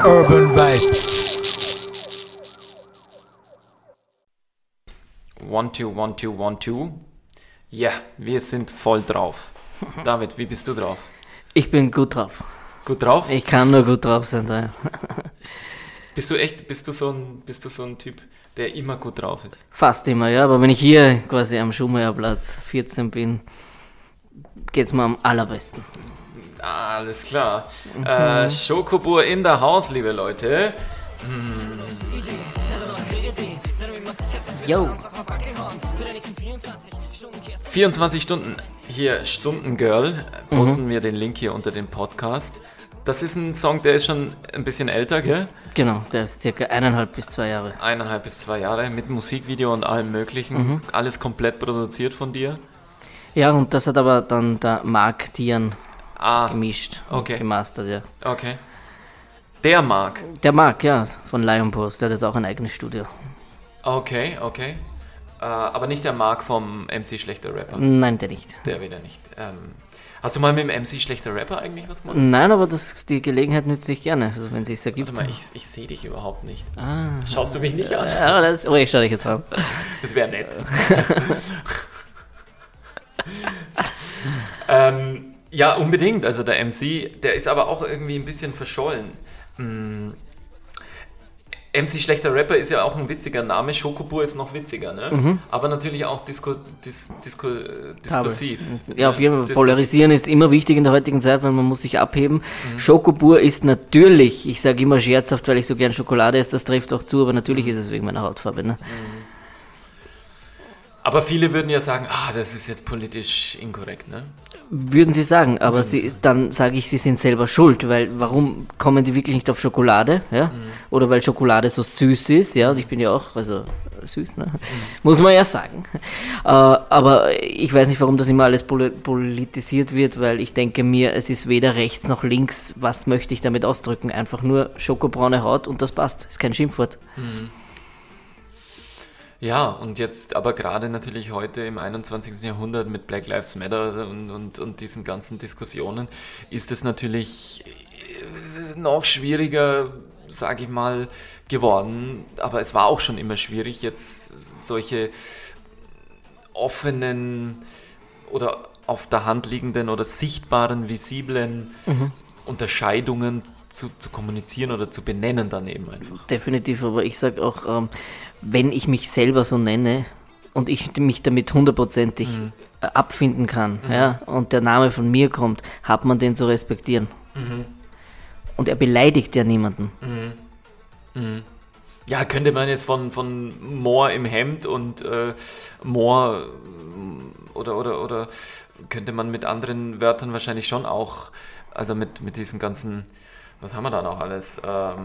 Urban Vibe. 1, 2, 1, 2, 1, 2. Ja, wir sind voll drauf. David, wie bist du drauf? Ich bin gut drauf. Gut drauf? Ich kann nur gut drauf sein. Da. Bist du so ein Typ, der immer gut drauf ist? Fast immer, ja. Aber wenn ich hier quasi am Schumeyerplatz 14 bin, geht's mir am allerbesten. Alles klar. Schokobur in der Haus, liebe Leute. 24 Stunden hier, Stundengirl. Posten wir den Link hier unter dem Podcast. Das ist ein Song, der ist schon ein bisschen älter, gell? Genau, der ist circa 1,5 bis 2 Jahre. 1,5 bis 2 Jahre mit Musikvideo und allem möglichen. Alles komplett produziert von dir. Ja, und das hat aber dann der Marc Dian gemischt und gemastert, ja. Okay. Der Marc? Der Marc, ja, von Lion Post, der hat jetzt auch ein eigenes Studio. Okay. Aber nicht der Marc vom MC Schlechter Rapper? Nein, der nicht. Der wieder nicht. Hast du mal mit dem MC Schlechter Rapper eigentlich was gemacht? Nein, aber die Gelegenheit nütze ich gerne, also wenn es sich ergibt. Warte mal, ich sehe dich überhaupt nicht. Schaust du mich nicht an? Ja, ich schaue dich jetzt an. Das wäre nett. Ja, unbedingt. Also der MC, der ist aber auch irgendwie ein bisschen verschollen. MC Schlechter Rapper ist ja auch ein witziger Name, Schokobur ist noch witziger, ne? Aber natürlich auch diskursiv. Ja, auf jeden Fall. Polarisieren ist immer wichtig in der heutigen Zeit, weil man muss sich abheben. Schokobur ist natürlich, ich sage immer scherzhaft, weil ich so gern Schokolade esse, das trifft auch zu, aber natürlich ist es wegen meiner Hautfarbe, ne? Aber viele würden ja sagen, das ist jetzt politisch inkorrekt, ne? Würden sie sagen, aber dann sage ich, sie sind selber schuld, weil warum kommen die wirklich nicht auf Schokolade, ja? Oder weil Schokolade so süß ist, ja, und ich bin ja auch, also süß, ne? Muss man ja sagen. Aber ich weiß nicht, warum das immer alles politisiert wird, weil ich denke mir, es ist weder rechts noch links, was möchte ich damit ausdrücken? Einfach nur schokobraune Haut und das passt, ist kein Schimpfwort. Ja, und jetzt aber gerade natürlich heute im 21. Jahrhundert mit Black Lives Matter und diesen ganzen Diskussionen ist es natürlich noch schwieriger, sage ich mal, geworden. Aber es war auch schon immer schwierig, jetzt solche offenen oder auf der Hand liegenden oder sichtbaren, visiblen Unterscheidungen zu kommunizieren oder zu benennen dann eben einfach. Definitiv, aber ich sage auch, wenn ich mich selber so nenne und ich mich damit 100%ig abfinden kann, ja, und der Name von mir kommt, hat man den zu respektieren. Und er beleidigt ja niemanden. Ja, könnte man jetzt von Moor im Hemd und Moor oder könnte man mit anderen Wörtern wahrscheinlich schon auch, also mit diesen ganzen, was haben wir da noch alles?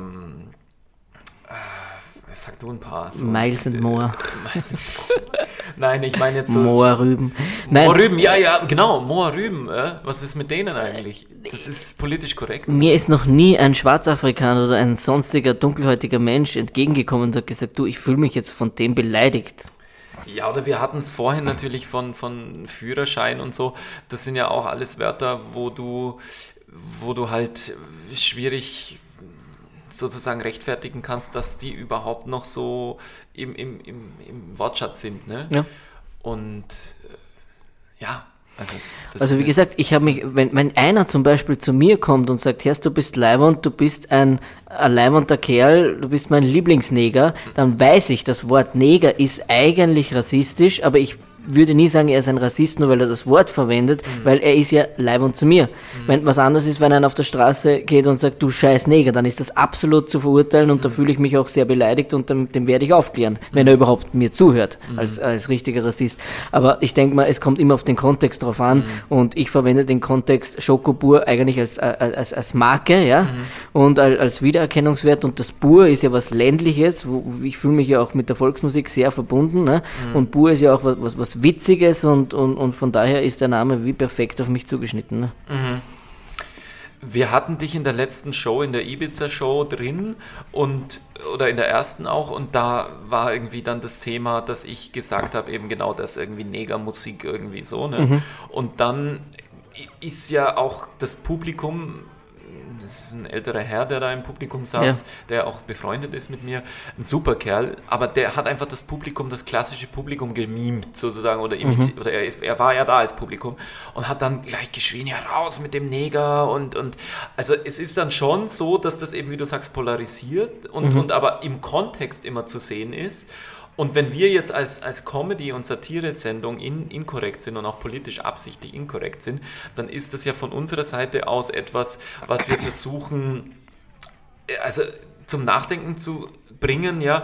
Sag du ein paar. So. Miles and Moor. Nein, ich meine jetzt so... Moorrüben. Moorrüben, ja, genau, Moorrüben. Was ist mit denen eigentlich? Das ist politisch korrekt. Mir ist noch nie ein Schwarzafrikaner oder ein sonstiger dunkelhäutiger Mensch entgegengekommen und hat gesagt, du, ich fühle mich jetzt von dem beleidigt. Ja, oder wir hatten es vorhin natürlich von Führerschein und so. Das sind ja auch alles Wörter, wo du halt schwierig sozusagen rechtfertigen kannst, dass die überhaupt noch so im Wortschatz sind, ne? Ja. Und ja, also wie gesagt, ich habe mich, wenn einer zum Beispiel zu mir kommt und sagt, Herrst, du bist leibend, du bist ein leibender Kerl, du bist mein Lieblingsneger, dann weiß ich, das Wort Neger ist eigentlich rassistisch, aber ich würde nie sagen, er ist ein Rassist, nur weil er das Wort verwendet, weil er ist ja leibend zu mir. Wenn was anderes ist, wenn einer auf der Straße geht und sagt, du scheiß Neger, dann ist das absolut zu verurteilen und da fühle ich mich auch sehr beleidigt und dem werde ich aufklären, wenn er überhaupt mir zuhört, als richtiger Rassist. Aber ich denke mal, es kommt immer auf den Kontext drauf an und ich verwende den Kontext Schokobur eigentlich als Marke, ja, und als Wiedererkennungswert, und das Bur ist ja was Ländliches, ich fühle mich ja auch mit der Volksmusik sehr verbunden, ne? Und Bur ist ja auch was Witziges und von daher ist der Name wie perfekt auf mich zugeschnitten. Ne? Wir hatten dich in der letzten Show, in der Ibiza-Show drin oder in der ersten auch, und da war irgendwie dann das Thema, dass ich gesagt habe, eben genau das, irgendwie Negermusik irgendwie so. Ne? Und dann ist ja auch das Publikum das ist ein älterer Herr, der da im Publikum saß, der auch befreundet ist mit mir, ein super Kerl, aber der hat einfach das Publikum, das klassische Publikum gemimt sozusagen oder imitiert, oder er war ja da als Publikum und hat dann gleich geschrien, ja raus mit dem Neger und also es ist dann schon so, dass das eben, wie du sagst, polarisiert und aber im Kontext immer zu sehen ist. Und wenn wir jetzt als Comedy- und Satire-Sendung inkorrekt sind und auch politisch absichtlich inkorrekt sind, dann ist das ja von unserer Seite aus etwas, was wir versuchen, also zum Nachdenken zu bringen, ja,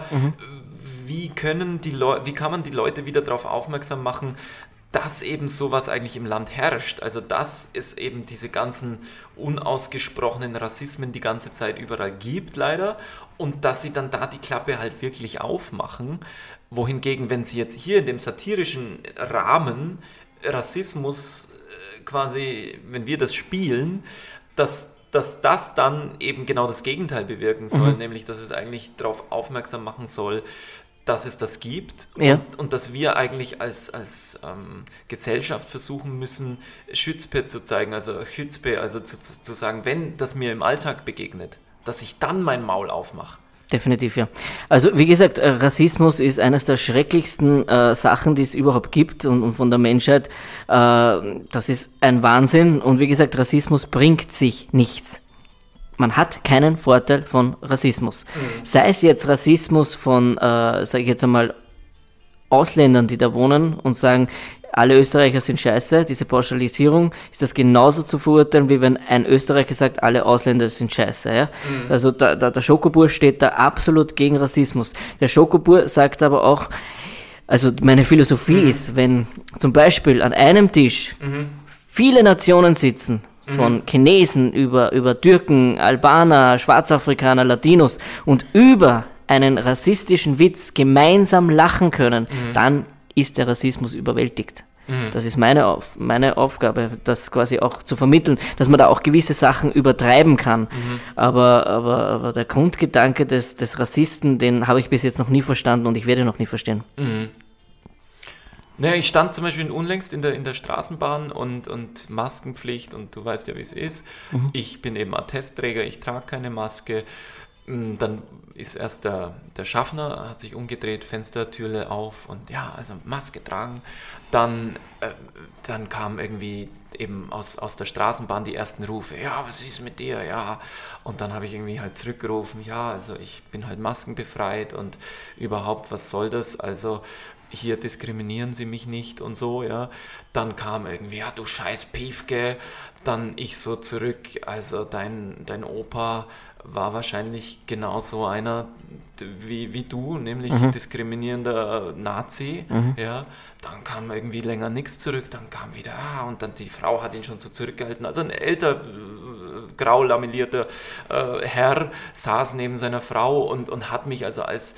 wie kann man die Leute wieder darauf aufmerksam machen, dass eben sowas eigentlich im Land herrscht. Also dass es eben diese ganzen unausgesprochenen Rassismen die ganze Zeit überall gibt, leider. Und dass sie dann da die Klappe halt wirklich aufmachen. Wohingegen, wenn sie jetzt hier in dem satirischen Rahmen Rassismus quasi, wenn wir das spielen, dass das dann eben genau das Gegenteil bewirken soll. Nämlich, dass es eigentlich darauf aufmerksam machen soll, dass es das gibt und dass wir eigentlich als Gesellschaft versuchen müssen, Schützpe zu zeigen, also Chützpe, also zu sagen, wenn das mir im Alltag begegnet, dass ich dann mein Maul aufmache. Definitiv, ja. Also wie gesagt, Rassismus ist eines der schrecklichsten Sachen, die es überhaupt gibt und von der Menschheit. Das ist ein Wahnsinn und wie gesagt, Rassismus bringt sich nichts. Man hat keinen Vorteil von Rassismus. Sei es jetzt Rassismus von, sage ich jetzt einmal, Ausländern, die da wohnen und sagen, alle Österreicher sind scheiße, diese Pauschalisierung, ist das genauso zu verurteilen, wie wenn ein Österreicher sagt, alle Ausländer sind scheiße. Ja? Also der Schokobur steht da absolut gegen Rassismus. Der Schokobur sagt aber auch, also meine Philosophie ist, wenn zum Beispiel an einem Tisch viele Nationen sitzen, von Chinesen über Türken, Albaner, Schwarzafrikaner, Latinos und über einen rassistischen Witz gemeinsam lachen können, dann ist der Rassismus überwältigt. Das ist meine Aufgabe, das quasi auch zu vermitteln, dass man da auch gewisse Sachen übertreiben kann. Aber der Grundgedanke des Rassisten, den habe ich bis jetzt noch nie verstanden und ich werde noch nie verstehen. Naja, ich stand zum Beispiel unlängst in der Straßenbahn und Maskenpflicht und du weißt ja, wie es ist. Ich bin eben Attestträger, ich trage keine Maske. Dann ist erst der Schaffner, hat sich umgedreht, Fenstertürle auf und ja, also Maske tragen. Dann kam irgendwie eben aus der Straßenbahn die ersten Rufe, ja, was ist mit dir, ja. Und dann habe ich irgendwie halt zurückgerufen, ja, also ich bin halt maskenbefreit und überhaupt, was soll das, also hier diskriminieren sie mich nicht und so, ja. Dann kam irgendwie, ja, du scheiß Piefke. Dann ich so zurück, also dein Opa war wahrscheinlich genauso einer wie du, nämlich diskriminierender Nazi, ja. Dann kam irgendwie länger nichts zurück, dann kam wieder, und dann die Frau hat ihn schon so zurückgehalten. Also ein älter, grau lamellierter Herr saß neben seiner Frau und hat mich also als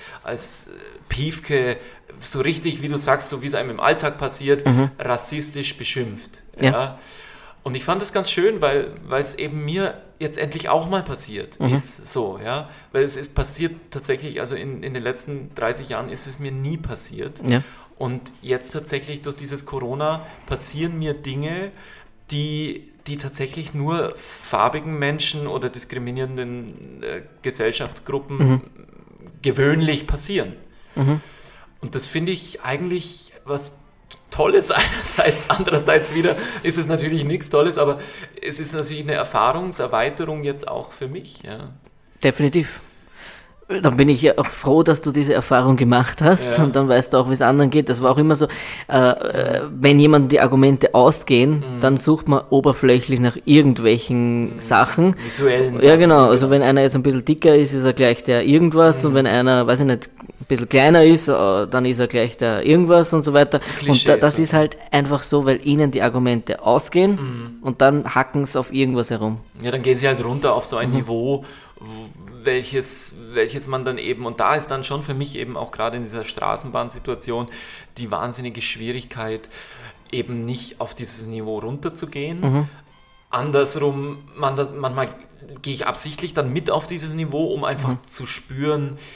Piefke so richtig, wie du sagst, so wie es einem im Alltag passiert, rassistisch beschimpft. Ja. Und ich fand das ganz schön, weil es eben mir jetzt endlich auch mal passiert ist, so, ja, weil es ist passiert tatsächlich, also in den letzten 30 Jahren ist es mir nie passiert und jetzt tatsächlich durch dieses Corona passieren mir Dinge, die tatsächlich nur farbigen Menschen oder diskriminierenden Gesellschaftsgruppen gewöhnlich passieren. Und das finde ich eigentlich was Tolles einerseits, andererseits wieder ist es natürlich nichts Tolles, aber es ist natürlich eine Erfahrungserweiterung jetzt auch für mich. Ja. Definitiv. Dann bin ich ja auch froh, dass du diese Erfahrung gemacht hast und dann weißt du auch, wie es anderen geht. Das war auch immer so, wenn jemand die Argumente ausgehen, dann sucht man oberflächlich nach irgendwelchen Sachen. Visuellen Sachen. Ja, genau. Also wenn einer jetzt ein bisschen dicker ist er gleich der irgendwas und wenn einer, weiß ich nicht, ein bisschen kleiner ist, dann ist er gleich der irgendwas und so weiter. Klischee, und das ist halt einfach so, weil ihnen die Argumente ausgehen und dann hacken es auf irgendwas herum. Ja, dann gehen sie halt runter auf so ein Niveau, welches man dann eben, und da ist dann schon für mich eben auch gerade in dieser Straßenbahnsituation die wahnsinnige Schwierigkeit, eben nicht auf dieses Niveau runterzugehen. Andersrum, manchmal gehe ich absichtlich dann mit auf dieses Niveau, um einfach zu spüren,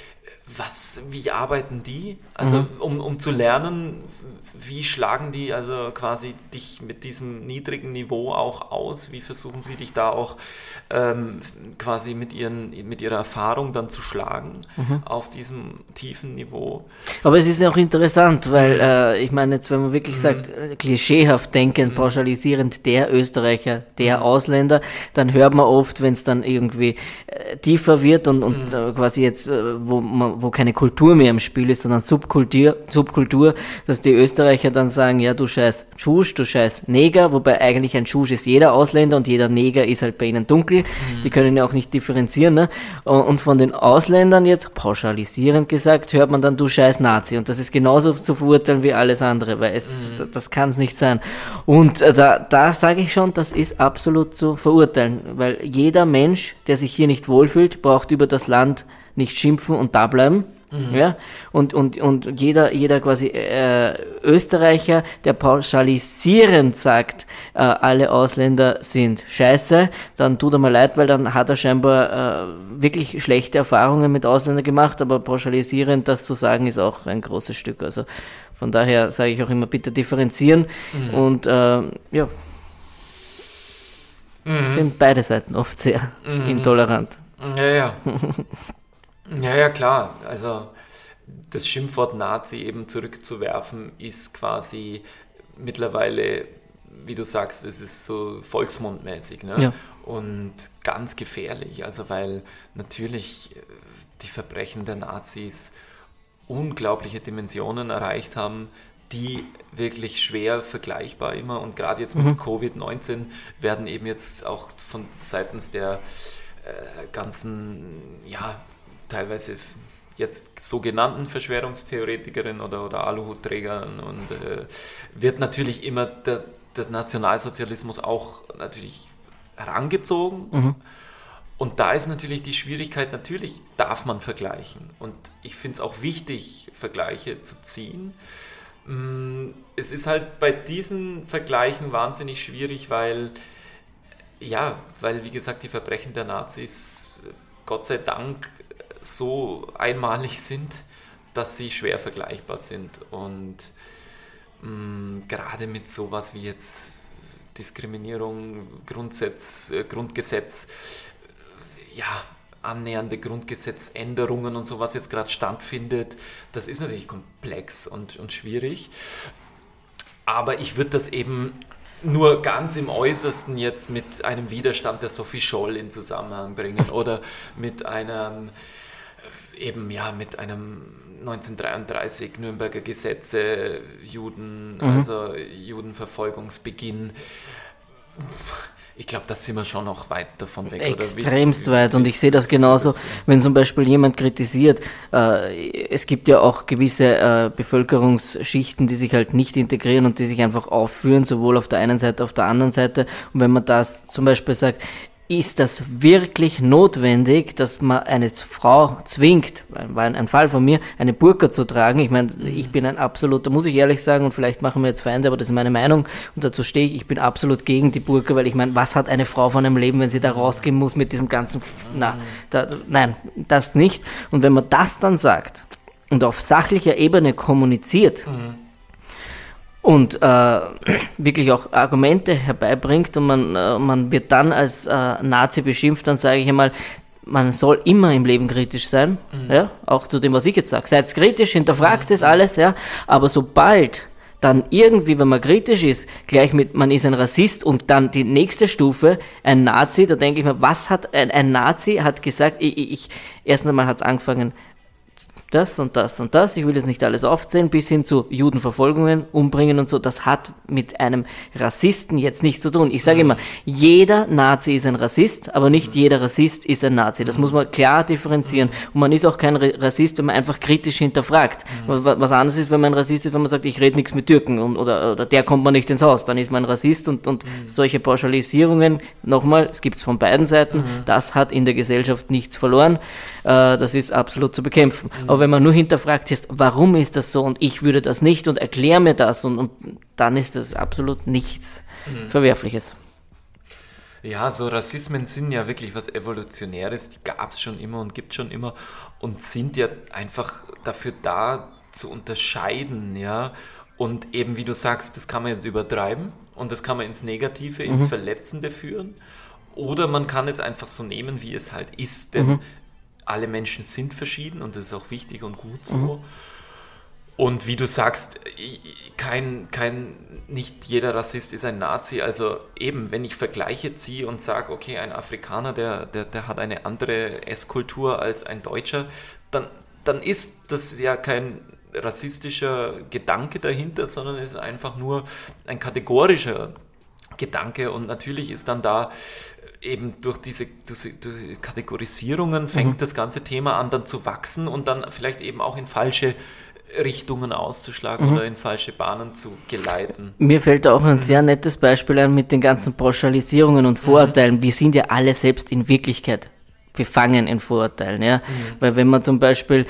wie arbeiten die? Also um zu lernen, wie schlagen die also quasi dich mit diesem niedrigen Niveau auch aus? Wie versuchen sie dich da auch quasi mit ihrer Erfahrung dann zu schlagen auf diesem tiefen Niveau? Aber es ist ja auch interessant, weil ich meine jetzt, wenn man wirklich sagt, klischeehaft denkend, pauschalisierend, der Österreicher, der Ausländer, dann hört man oft, wenn es dann irgendwie tiefer wird und quasi jetzt, wo keine Kultur mehr im Spiel ist, sondern Subkultur, dass die Österreicher dann sagen, ja, du scheiß Tschusch, du scheiß Neger, wobei eigentlich ein Tschusch ist jeder Ausländer und jeder Neger ist halt bei ihnen dunkel, die können ja auch nicht differenzieren, ne? Und von den Ausländern jetzt, pauschalisierend gesagt, hört man dann, du scheiß Nazi, und das ist genauso zu verurteilen wie alles andere, weil das kann es nicht sein. Und da sage ich schon, das ist absolut zu verurteilen, weil jeder Mensch, der sich hier nicht wohlfühlt, braucht über das Land nicht schimpfen und da bleiben. Ja, und jeder quasi Österreicher, der pauschalisierend sagt, alle Ausländer sind scheiße, dann tut er mir leid, weil dann hat er scheinbar wirklich schlechte Erfahrungen mit Ausländern gemacht, aber pauschalisierend das zu sagen, ist auch ein großes Stück. Also von daher sage ich auch immer, bitte differenzieren und sind beide Seiten oft sehr intolerant. Ja, klar. Also das Schimpfwort Nazi eben zurückzuwerfen, ist quasi mittlerweile, wie du sagst, es ist so volksmundmäßig, ne? Ja. Und ganz gefährlich. Also weil natürlich die Verbrechen der Nazis unglaubliche Dimensionen erreicht haben, die wirklich schwer vergleichbar immer, und gerade jetzt mit Covid-19 werden eben jetzt auch von seitens der ganzen, ja, teilweise jetzt sogenannten Verschwörungstheoretikerinnen oder Aluhutträgern und wird natürlich immer der Nationalsozialismus auch natürlich herangezogen. Und da ist natürlich die Schwierigkeit, natürlich darf man vergleichen, und ich finde es auch wichtig, Vergleiche zu ziehen. Es ist halt bei diesen Vergleichen wahnsinnig schwierig, weil wie gesagt die Verbrechen der Nazis Gott sei Dank so einmalig sind, dass sie schwer vergleichbar sind, und gerade mit sowas wie jetzt Diskriminierung, Grundgesetz, annähernde Grundgesetzänderungen und sowas jetzt gerade stattfindet, das ist natürlich komplex und schwierig, aber ich würde das eben nur ganz im Äußersten jetzt mit einem Widerstand der Sophie Scholl in Zusammenhang bringen oder mit einem 1933 Nürnberger Gesetze, also Judenverfolgungsbeginn. Ich glaube, da sind wir schon noch weit davon weg. Extremst weit, und ich sehe das genauso, wenn zum Beispiel jemand kritisiert, es gibt ja auch gewisse Bevölkerungsschichten, die sich halt nicht integrieren und die sich einfach aufführen, sowohl auf der einen Seite, auf der anderen Seite, und wenn man das zum Beispiel sagt, ist das wirklich notwendig, dass man eine Frau zwingt, war ein Fall von mir, eine Burka zu tragen? Ich meine, ich bin ein absoluter, muss ich ehrlich sagen, und vielleicht machen wir jetzt Feinde, aber das ist meine Meinung, und dazu stehe ich bin absolut gegen die Burka, weil ich meine, was hat eine Frau von einem Leben, wenn sie da rausgehen muss mit diesem ganzen, nein, das nicht. Und wenn man das dann sagt und auf sachlicher Ebene kommuniziert, und wirklich auch Argumente herbeibringt, und man wird dann als Nazi beschimpft, dann sage ich einmal, man soll immer im Leben kritisch sein, ja, auch zu dem, was ich jetzt sage. Seid kritisch, hinterfragt es alles, ja, aber sobald dann irgendwie, wenn man kritisch ist, gleich mit, man ist ein Rassist, und dann die nächste Stufe, ein Nazi, da denke ich mir, was hat ein Nazi hat gesagt, erstens einmal hat es angefangen, das und das und das, ich will jetzt nicht alles aufzählen, bis hin zu Judenverfolgungen, Umbringen und so, das hat mit einem Rassisten jetzt nichts zu tun. Ich sage immer, jeder Nazi ist ein Rassist, aber nicht jeder Rassist ist ein Nazi. Das muss man klar differenzieren. Und man ist auch kein Rassist, wenn man einfach kritisch hinterfragt. Was anderes ist, wenn man ein Rassist ist, wenn man sagt, ich rede nichts mit Türken, oder der kommt man nicht ins Haus, dann ist man ein Rassist, und solche Pauschalisierungen, nochmal, es gibt es von beiden Seiten, das hat in der Gesellschaft nichts verloren, das ist absolut zu bekämpfen. Aber wenn man nur hinterfragt ist, warum ist das so und ich würde das nicht und erklär mir das, und dann ist das absolut nichts Verwerfliches. Ja, so Rassismen sind ja wirklich was Evolutionäres, die gab es schon immer und gibt schon immer und sind ja einfach dafür da zu unterscheiden, ja. Und eben, wie du sagst, das kann man jetzt übertreiben und das kann man ins Negative, ins Verletzende führen. Oder man kann es einfach so nehmen, wie es halt ist, denn alle Menschen sind verschieden und das ist auch wichtig und gut so. Und wie du sagst, nicht jeder Rassist ist ein Nazi. Also eben, wenn ich Vergleiche ziehe und sage, okay, ein Afrikaner, der hat eine andere Esskultur als ein Deutscher, dann ist das ja kein rassistischer Gedanke dahinter, sondern es ist einfach nur ein kategorischer Gedanke. Und natürlich ist dann da eben durch diese Kategorisierungen fängt das ganze Thema an dann zu wachsen und dann vielleicht eben auch in falsche Richtungen auszuschlagen oder in falsche Bahnen zu geleiten. Mir fällt da auch ein sehr nettes Beispiel ein mit den ganzen Pauschalisierungen und Vorurteilen. Wir sind ja alle selbst in Wirklichkeit befangen in Vorurteilen, ja. Weil wenn man zum Beispiel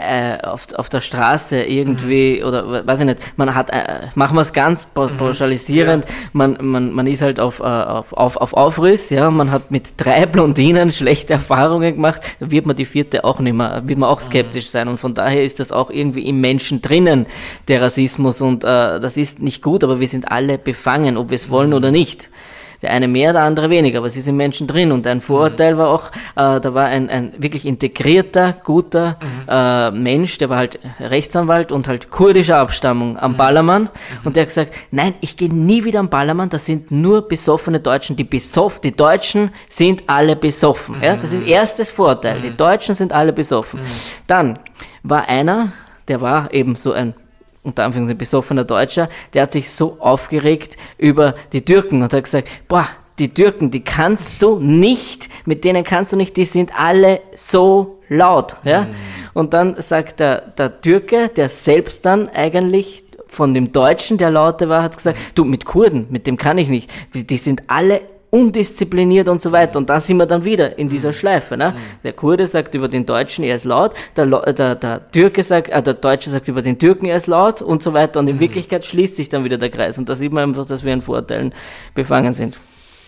auf der Straße irgendwie, oder weiß ich nicht, man hat, machen wir es ganz pauschalisierend, man ist halt auf Aufriss, ja, man hat mit 3 Blondinen schlechte Erfahrungen gemacht, dann wird man die 4. auch nicht mehr, wird man auch skeptisch sein und von daher ist das auch irgendwie im Menschen drinnen, der Rassismus und das ist nicht gut, aber wir sind alle befangen, ob wir es wollen oder nicht. Der eine mehr, der andere weniger, aber es ist im Menschen drin. Und ein Vorurteil war auch, da war ein wirklich integrierter, guter Mensch, der war halt Rechtsanwalt und halt kurdischer Abstammung am Ballermann. Und der hat gesagt, nein, ich gehe nie wieder am Ballermann, das sind nur besoffene Deutschen. Die Deutschen sind alle besoffen. Ja? Das ist erstes Vorurteil. Die Deutschen sind alle besoffen. Dann war einer, der war eben so ein unter Anführungszeichen besoffener Deutscher, der hat sich so aufgeregt über die Türken und hat gesagt, boah, die Türken, die kannst du nicht, mit denen kannst du nicht, die sind alle so laut, ja. Und dann sagt der Türke, der selbst dann eigentlich von dem Deutschen, der laute war, hat gesagt, du, mit Kurden, mit dem kann ich nicht, die sind alle undiszipliniert und so weiter. Und da sind wir dann wieder in dieser Schleife. Ne? Der Kurde sagt über den Deutschen, er ist laut, der Türke sagt, der Deutsche sagt über den Türken, er ist laut und so weiter. Und in Wirklichkeit schließt sich dann wieder der Kreis. Und da sieht man einfach, dass wir in Vorurteilen befangen sind.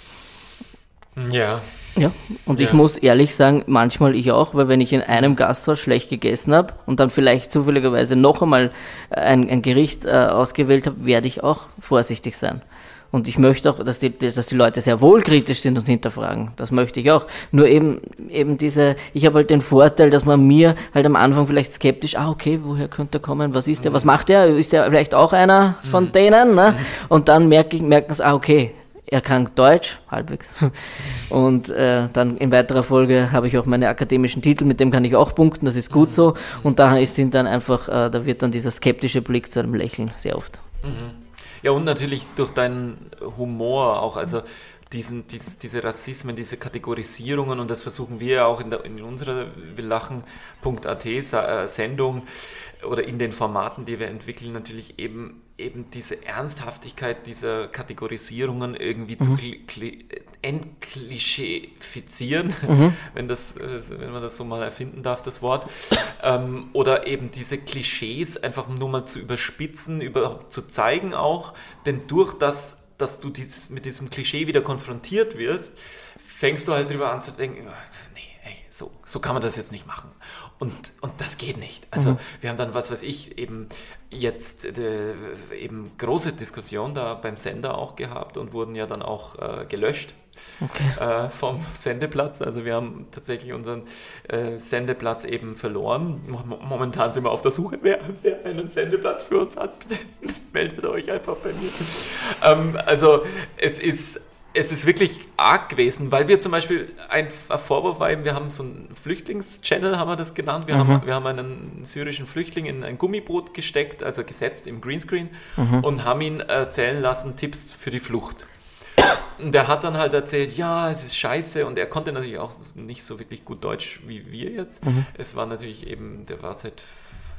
Ja. Ja, und ich muss ehrlich sagen, manchmal ich auch, weil wenn ich in einem Gasthaus schlecht gegessen habe und dann vielleicht zufälligerweise noch einmal ein Gericht ausgewählt habe, werde ich auch vorsichtig sein. Und ich möchte auch, dass die Leute sehr wohl kritisch sind und hinterfragen. Das möchte ich auch. Nur eben ich habe halt den Vorteil, dass man mir halt am Anfang vielleicht skeptisch, okay, woher könnte er kommen? Was ist der? Was macht er? Ist er vielleicht auch einer von denen? Ne? Und dann merken sie, okay, er kann Deutsch, halbwegs. Und dann in weiterer Folge habe ich auch meine akademischen Titel, mit dem kann ich auch punkten, das ist gut so. Und da wird dann dieser skeptische Blick zu einem Lächeln sehr oft. Ja, und natürlich durch deinen Humor auch, also diese Rassismen, diese Kategorisierungen, und das versuchen wir ja auch in unserer wirlachen.at Sendung oder in den Formaten, die wir entwickeln, natürlich eben diese Ernsthaftigkeit dieser Kategorisierungen irgendwie zu entklischefizieren, wenn man das so mal erfinden darf, das Wort, oder eben diese Klischees einfach nur mal zu überspitzen, überhaupt zu zeigen auch, denn durch das, dass du mit diesem Klischee wieder konfrontiert wirst, fängst du halt drüber an zu denken, so kann man das jetzt nicht machen. Und das geht nicht. Also wir haben dann, was weiß ich, eben jetzt eben große Diskussionen da beim Sender auch gehabt und wurden ja dann auch gelöscht vom Sendeplatz. Also wir haben tatsächlich unseren Sendeplatz eben verloren. Momentan sind wir auf der Suche, wer einen Sendeplatz für uns hat. Bitte meldet euch einfach bei mir. Also es ist wirklich arg gewesen, weil wir zum Beispiel ein Vorwurf war eben, wir haben so einen Flüchtlingschannel, haben wir das genannt. Wir haben einen syrischen Flüchtling in ein Gummiboot gesteckt, also gesetzt im Greenscreen und haben ihn erzählen lassen, Tipps für die Flucht. Und der hat dann halt erzählt, ja, es ist scheiße, und er konnte natürlich auch nicht so wirklich gut Deutsch wie wir jetzt. Es war natürlich eben, der war seit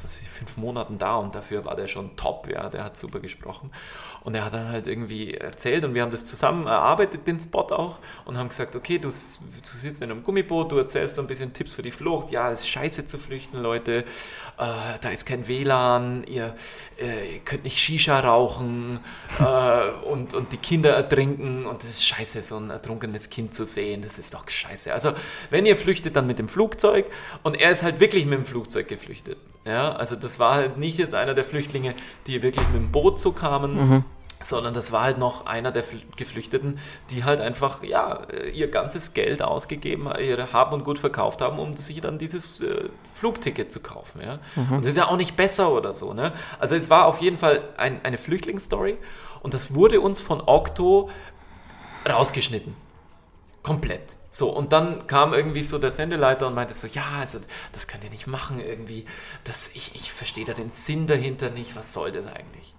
5 Monaten da und dafür war der schon top, ja, der hat super gesprochen. Und er hat dann halt irgendwie erzählt und wir haben das zusammen erarbeitet, den Spot auch, und haben gesagt, okay, du sitzt in einem Gummiboot, du erzählst so ein bisschen Tipps für die Flucht, ja, es ist scheiße zu flüchten, Leute, da ist kein WLAN, ihr könnt nicht Shisha rauchen und die Kinder ertrinken und das ist scheiße, so ein ertrunkenes Kind zu sehen, das ist doch scheiße. Also wenn ihr flüchtet, dann mit dem Flugzeug, und er ist halt wirklich mit dem Flugzeug geflüchtet. Ja, also das war halt nicht jetzt einer der Flüchtlinge, die wirklich mit dem Boot so kamen, sondern das war halt noch einer der Geflüchteten, die halt einfach, ja, ihr ganzes Geld ausgegeben, ihre Hab und Gut verkauft haben, um sich dann dieses Flugticket zu kaufen. Ja? Und das ist ja auch nicht besser oder so. Ne? Also es war auf jeden Fall eine Flüchtlingsstory, und das wurde uns von Okto rausgeschnitten. Komplett. So, und dann kam irgendwie so der Sendeleiter und meinte so, ja, also das könnt ihr nicht machen irgendwie, ich verstehe da den Sinn dahinter nicht, was soll das eigentlich?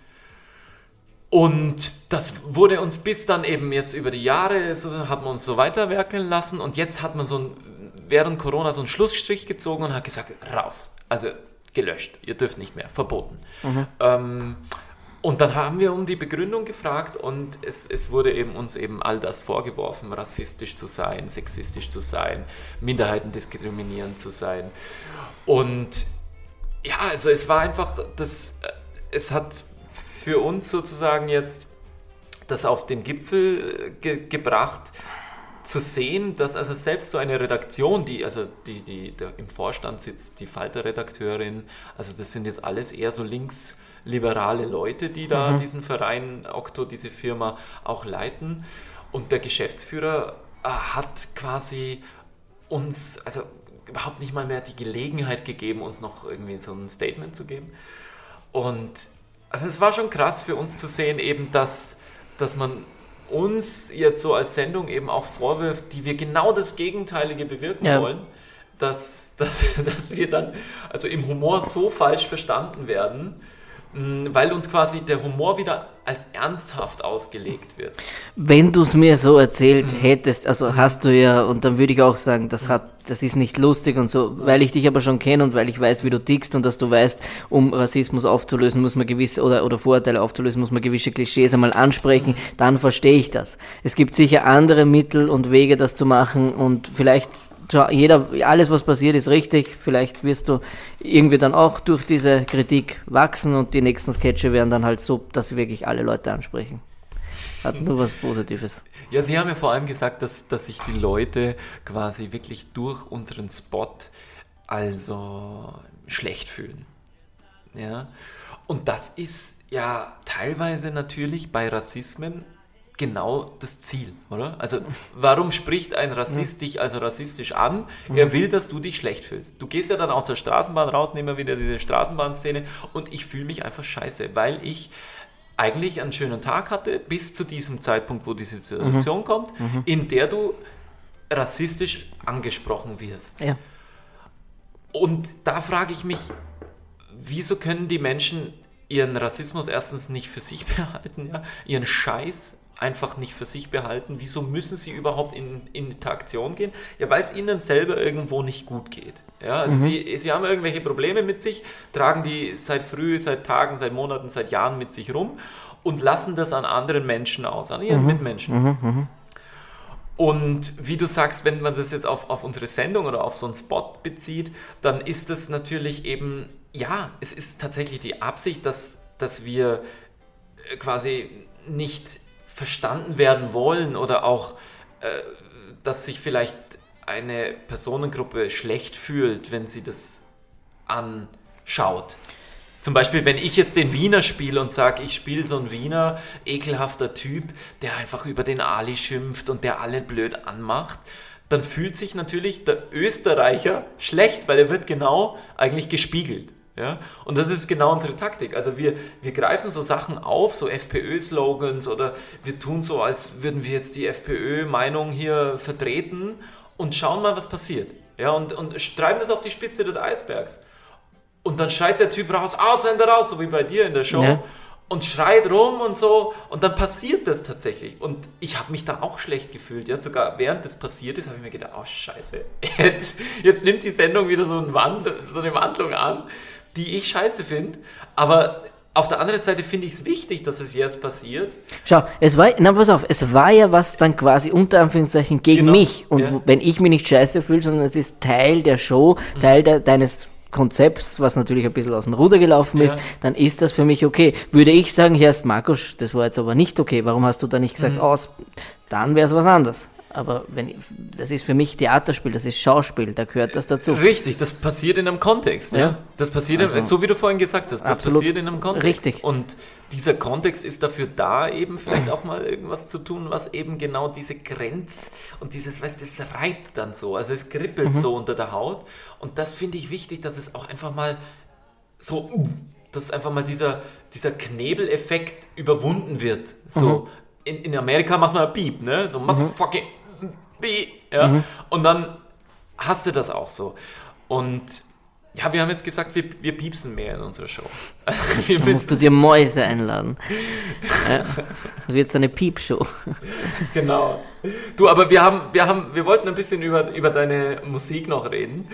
Und das wurde uns bis dann eben jetzt über die Jahre, hat man uns so weiterwerkeln lassen, und jetzt hat man während Corona so einen Schlussstrich gezogen und hat gesagt, raus, also gelöscht, ihr dürft nicht mehr, verboten. Und dann haben wir um die Begründung gefragt, und es wurde uns all das vorgeworfen, rassistisch zu sein, sexistisch zu sein, Minderheiten diskriminierend zu sein. Und ja, also es war einfach, es hat für uns sozusagen jetzt das auf den Gipfel gebracht, zu sehen, dass also selbst so eine Redaktion, die im Vorstand sitzt, die Falter-Redakteurin, also das sind jetzt alles eher so linksliberale Leute, die da diesen Verein Okto, diese Firma auch leiten, und der Geschäftsführer hat quasi uns also überhaupt nicht mal mehr die Gelegenheit gegeben, uns noch irgendwie so ein Statement zu geben. Und also es war schon krass für uns zu sehen, eben, dass man uns jetzt so als Sendung eben auch vorwirft, die wir genau das Gegenteilige bewirken wollen, dass wir dann also im Humor so falsch verstanden werden, weil uns quasi der Humor wieder als ernsthaft ausgelegt wird. Wenn du es mir so erzählt hättest, also hast du ja, und dann würde ich auch sagen, das ist nicht lustig und so, weil ich dich aber schon kenne und weil ich weiß, wie du tickst, und dass du weißt, um Rassismus aufzulösen, muss man gewisse, oder Vorurteile aufzulösen, muss man gewisse Klischees einmal ansprechen, dann verstehe ich das. Es gibt sicher andere Mittel und Wege, das zu machen, und vielleicht alles, was passiert, ist richtig. Vielleicht wirst du irgendwie dann auch durch diese Kritik wachsen, und die nächsten Sketche werden dann halt so, dass sie wirklich alle Leute ansprechen. Hat nur was Positives. Ja, Sie haben ja vor allem gesagt, dass sich die Leute quasi wirklich durch unseren Spot also schlecht fühlen. Ja? Und das ist ja teilweise natürlich bei Rassismen genau das Ziel, oder? Also warum spricht ein Rassist dich also rassistisch an? Er will, dass du dich schlecht fühlst. Du gehst ja dann aus der Straßenbahn raus, nehmen wir wieder diese Straßenbahnszene, und ich fühle mich einfach scheiße, weil ich eigentlich einen schönen Tag hatte, bis zu diesem Zeitpunkt, wo diese Situation kommt, in der du rassistisch angesprochen wirst. Ja. Und da frage ich mich, wieso können die Menschen ihren Rassismus erstens nicht für sich behalten, ja? Ihren Scheiß einfach nicht für sich behalten? Wieso müssen sie überhaupt in Interaktion gehen? Ja, weil es ihnen selber irgendwo nicht gut geht. Ja, also sie haben irgendwelche Probleme mit sich, tragen die seit Tagen, seit Monaten, seit Jahren mit sich rum und lassen das an anderen Menschen aus, an ihren Mitmenschen. Und wie du sagst, wenn man das jetzt auf unsere Sendung oder auf so einen Spot bezieht, dann ist das natürlich eben, ja, es ist tatsächlich die Absicht, dass wir quasi nicht verstanden werden wollen, oder auch, dass sich vielleicht eine Personengruppe schlecht fühlt, wenn sie das anschaut. Zum Beispiel, wenn ich jetzt den Wiener spiele und sage, ich spiele so einen Wiener, ekelhafter Typ, der einfach über den Ali schimpft und der alle blöd anmacht, dann fühlt sich natürlich der Österreicher schlecht, weil er wird genau eigentlich gespiegelt. Ja? Und das ist genau unsere Taktik. Also wir greifen so Sachen auf, so FPÖ-Slogans, oder wir tun so, als würden wir jetzt die FPÖ-Meinung hier vertreten und schauen mal, was passiert. Ja? Und treiben das auf die Spitze des Eisbergs. Und dann schreit der Typ raus, Ausländer raus, so wie bei dir in der Show. Ja. Und schreit rum und so. Und dann passiert das tatsächlich. Und ich habe mich da auch schlecht gefühlt. Ja? Sogar während das passiert ist, habe ich mir gedacht, oh scheiße, jetzt nimmt die Sendung wieder so eine Wandlung an. die ich scheiße finde, aber auf der anderen Seite finde ich es wichtig, dass es jetzt passiert. Schau, pass auf, es war ja was dann quasi unter Anführungszeichen gegen mich. Und wenn ich mich nicht scheiße fühle, sondern es ist Teil der Show, Teil deines Konzepts, was natürlich ein bisschen aus dem Ruder gelaufen ist, dann ist das für mich okay. Würde ich sagen, hier ist Markus, das war jetzt aber nicht okay, warum hast du da nicht gesagt, dann wäre es was anderes. Aber das ist für mich Theaterspiel, das ist Schauspiel, da gehört das dazu. Richtig, das passiert in einem Kontext. Ja? Das passiert, so wie du vorhin gesagt hast, das passiert in einem Kontext. Richtig. Und dieser Kontext ist dafür da, eben vielleicht auch mal irgendwas zu tun, was eben genau diese und dieses, weißt du, das reibt dann so, also es kribbelt so unter der Haut. Und das finde ich wichtig, dass es auch einfach mal so, dass einfach mal dieser Knebeleffekt überwunden wird. So, in Amerika macht man ein Piep, ne? So, motherfucking Piep, ja? Und dann hast du das auch so. Und ja, wir haben jetzt gesagt, wir piepsen mehr in unserer Show. Da musst du dir Mäuse einladen. Ja, das wird so eine Piepshow. Genau. Du, aber wir wollten ein bisschen über deine Musik noch reden.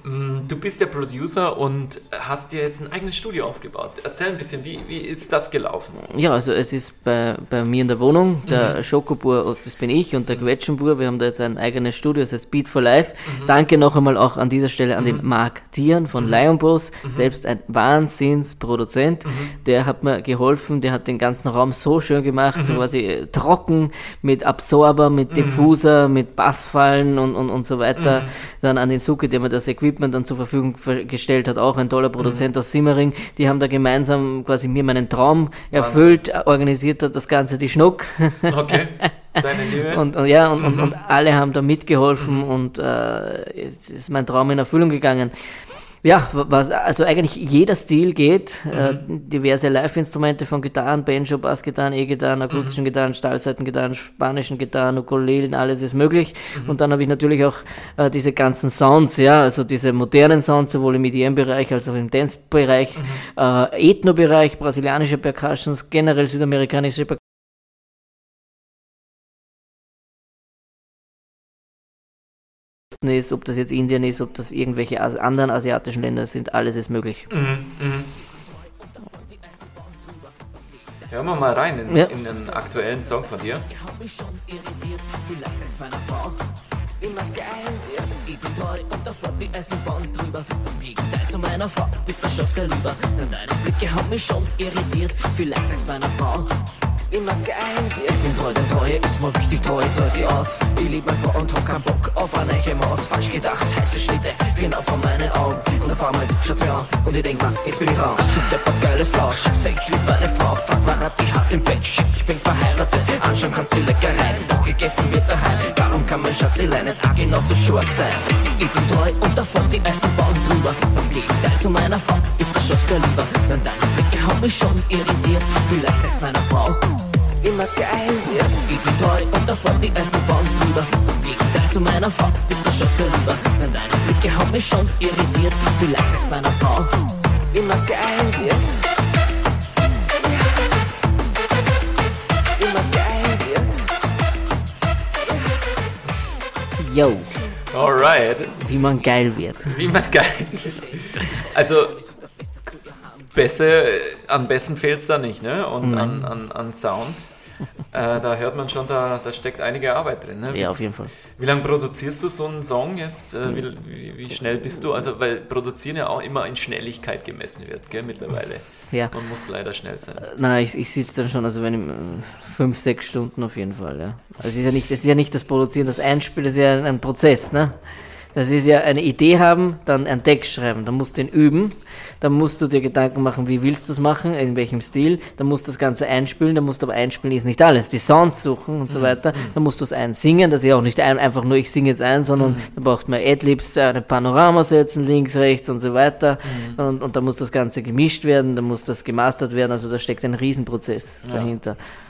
Du bist ja Producer und hast dir jetzt ein eigenes Studio aufgebaut. Erzähl ein bisschen, wie ist das gelaufen? Ja, also es ist bei mir in der Wohnung, der Schokobur, das bin ich, und der Quetschenbur, wir haben da jetzt ein eigenes Studio, das heißt Beat for Life. Danke noch einmal auch an dieser Stelle an den Marc Dieren von Lion Bros, selbst ein Wahnsinnsproduzent, der hat mir geholfen, der hat den ganzen Raum so schön gemacht, so quasi trocken, mit Absorber, mit Diffuser, mit Bassfallen und so weiter. Dann an den Suki, der mir das Equipment dann zur Verfügung gestellt hat, auch ein toller Produzent aus Simmering. Die haben da gemeinsam quasi mir meinen Traum erfüllt, organisiert hat das Ganze die Schnuck. Okay, deine Liebe. Und alle haben da mitgeholfen und es ist mein Traum in Erfüllung gegangen. Ja, also eigentlich jeder Stil geht, diverse Live-Instrumente von Gitarren, Banjo, Bassgitarren, E-Gitarren, akustischen Gitarren, Stahlseitengitarren, spanischen Gitarren, Ukulelen, alles ist möglich. Und dann habe ich natürlich auch diese ganzen Sounds, ja, also diese modernen Sounds, sowohl im EDM-Bereich als auch im Dance-Bereich, Ethno-Bereich, brasilianische Percussions, generell südamerikanische Percussions. Ist, ob das jetzt Indien ist, ob das irgendwelche anderen asiatischen Länder sind, alles ist möglich. Hören wir mal rein in den aktuellen Song von dir. Immer geil wird. Ich bin treu und davor die Eisenbahn drüber. Im Gegenteil zu meiner Frau, bist du schaffst ja lieber. Denn deine Blicke haben mich schon irritiert. Vielleicht sagst meiner Frau, immer geil wird. Ich bin treu, denn Treue ist mir wichtig, treu soll sie aus. Ich lieb meine Frau und hab keinen Bock auf eine neue Maus. Falsch gedacht, heiße Schnitte, genau vor meinen Augen. Und auf einmal schaut's mir an und ich denk mal, jetzt bin ich raus. Du deppert geile Sau, scheiße, ich lieb meine Frau. Fuck, man hat die Hass im Bett, shit, ich bin verheiratet. Anschauen kannst du lecker rein, doch gegessen wird daheim. Warum kann mein Schatzelein nicht auch genauso scharf sein? Ich bin treu und davor die Eisenbahn drüber. Im Gegenteil zu meiner Frau, bist du schaffst ja lieber. Denn deine Blicke haben mich schon irritiert. Vielleicht sagst meiner Frau, immer geil wird. Ich bin treu und davor die Eisenbahn drüber. Im Gegenteil zu meiner Frau, bist du schaffst ja lieber. Denn deine Blicke haben mich schon irritiert. Vielleicht sagst meiner Frau, immer geil wird. Immer geil wird. Yo, Alright. wie man geil wird. Wie man geil wird. Also, am besten fehlt es da nicht, ne? Und an Sound. Da hört man schon, da steckt einige Arbeit drin. Ne? Ja, auf jeden Fall. Wie lange produzierst du so einen Song jetzt? Wie schnell bist du? Also, weil Produzieren ja auch immer in Schnelligkeit gemessen wird, gell, mittlerweile. Ja. Man muss leider schnell sein. Nein, ich sitze dann schon, also wenn ich 5-6 Stunden auf jeden Fall, ja. Also es ist ja nicht das Produzieren, das Einspielen, das ist ja ein Prozess, ne? Das ist ja eine Idee haben, dann einen Text schreiben, dann musst du den üben, dann musst du dir Gedanken machen, wie willst du es machen, in welchem Stil, dann musst du das Ganze einspielen, dann musst du aber einspielen ist nicht alles, die Sounds suchen und so weiter, dann musst du es einsingen, das ist ja auch nicht einfach nur ich singe jetzt ein, sondern dann braucht man Adlibs, eine Panorama setzen, links, rechts und so weiter und dann muss das Ganze gemischt werden, dann muss das gemastert werden, also da steckt ein Riesenprozess dahinter.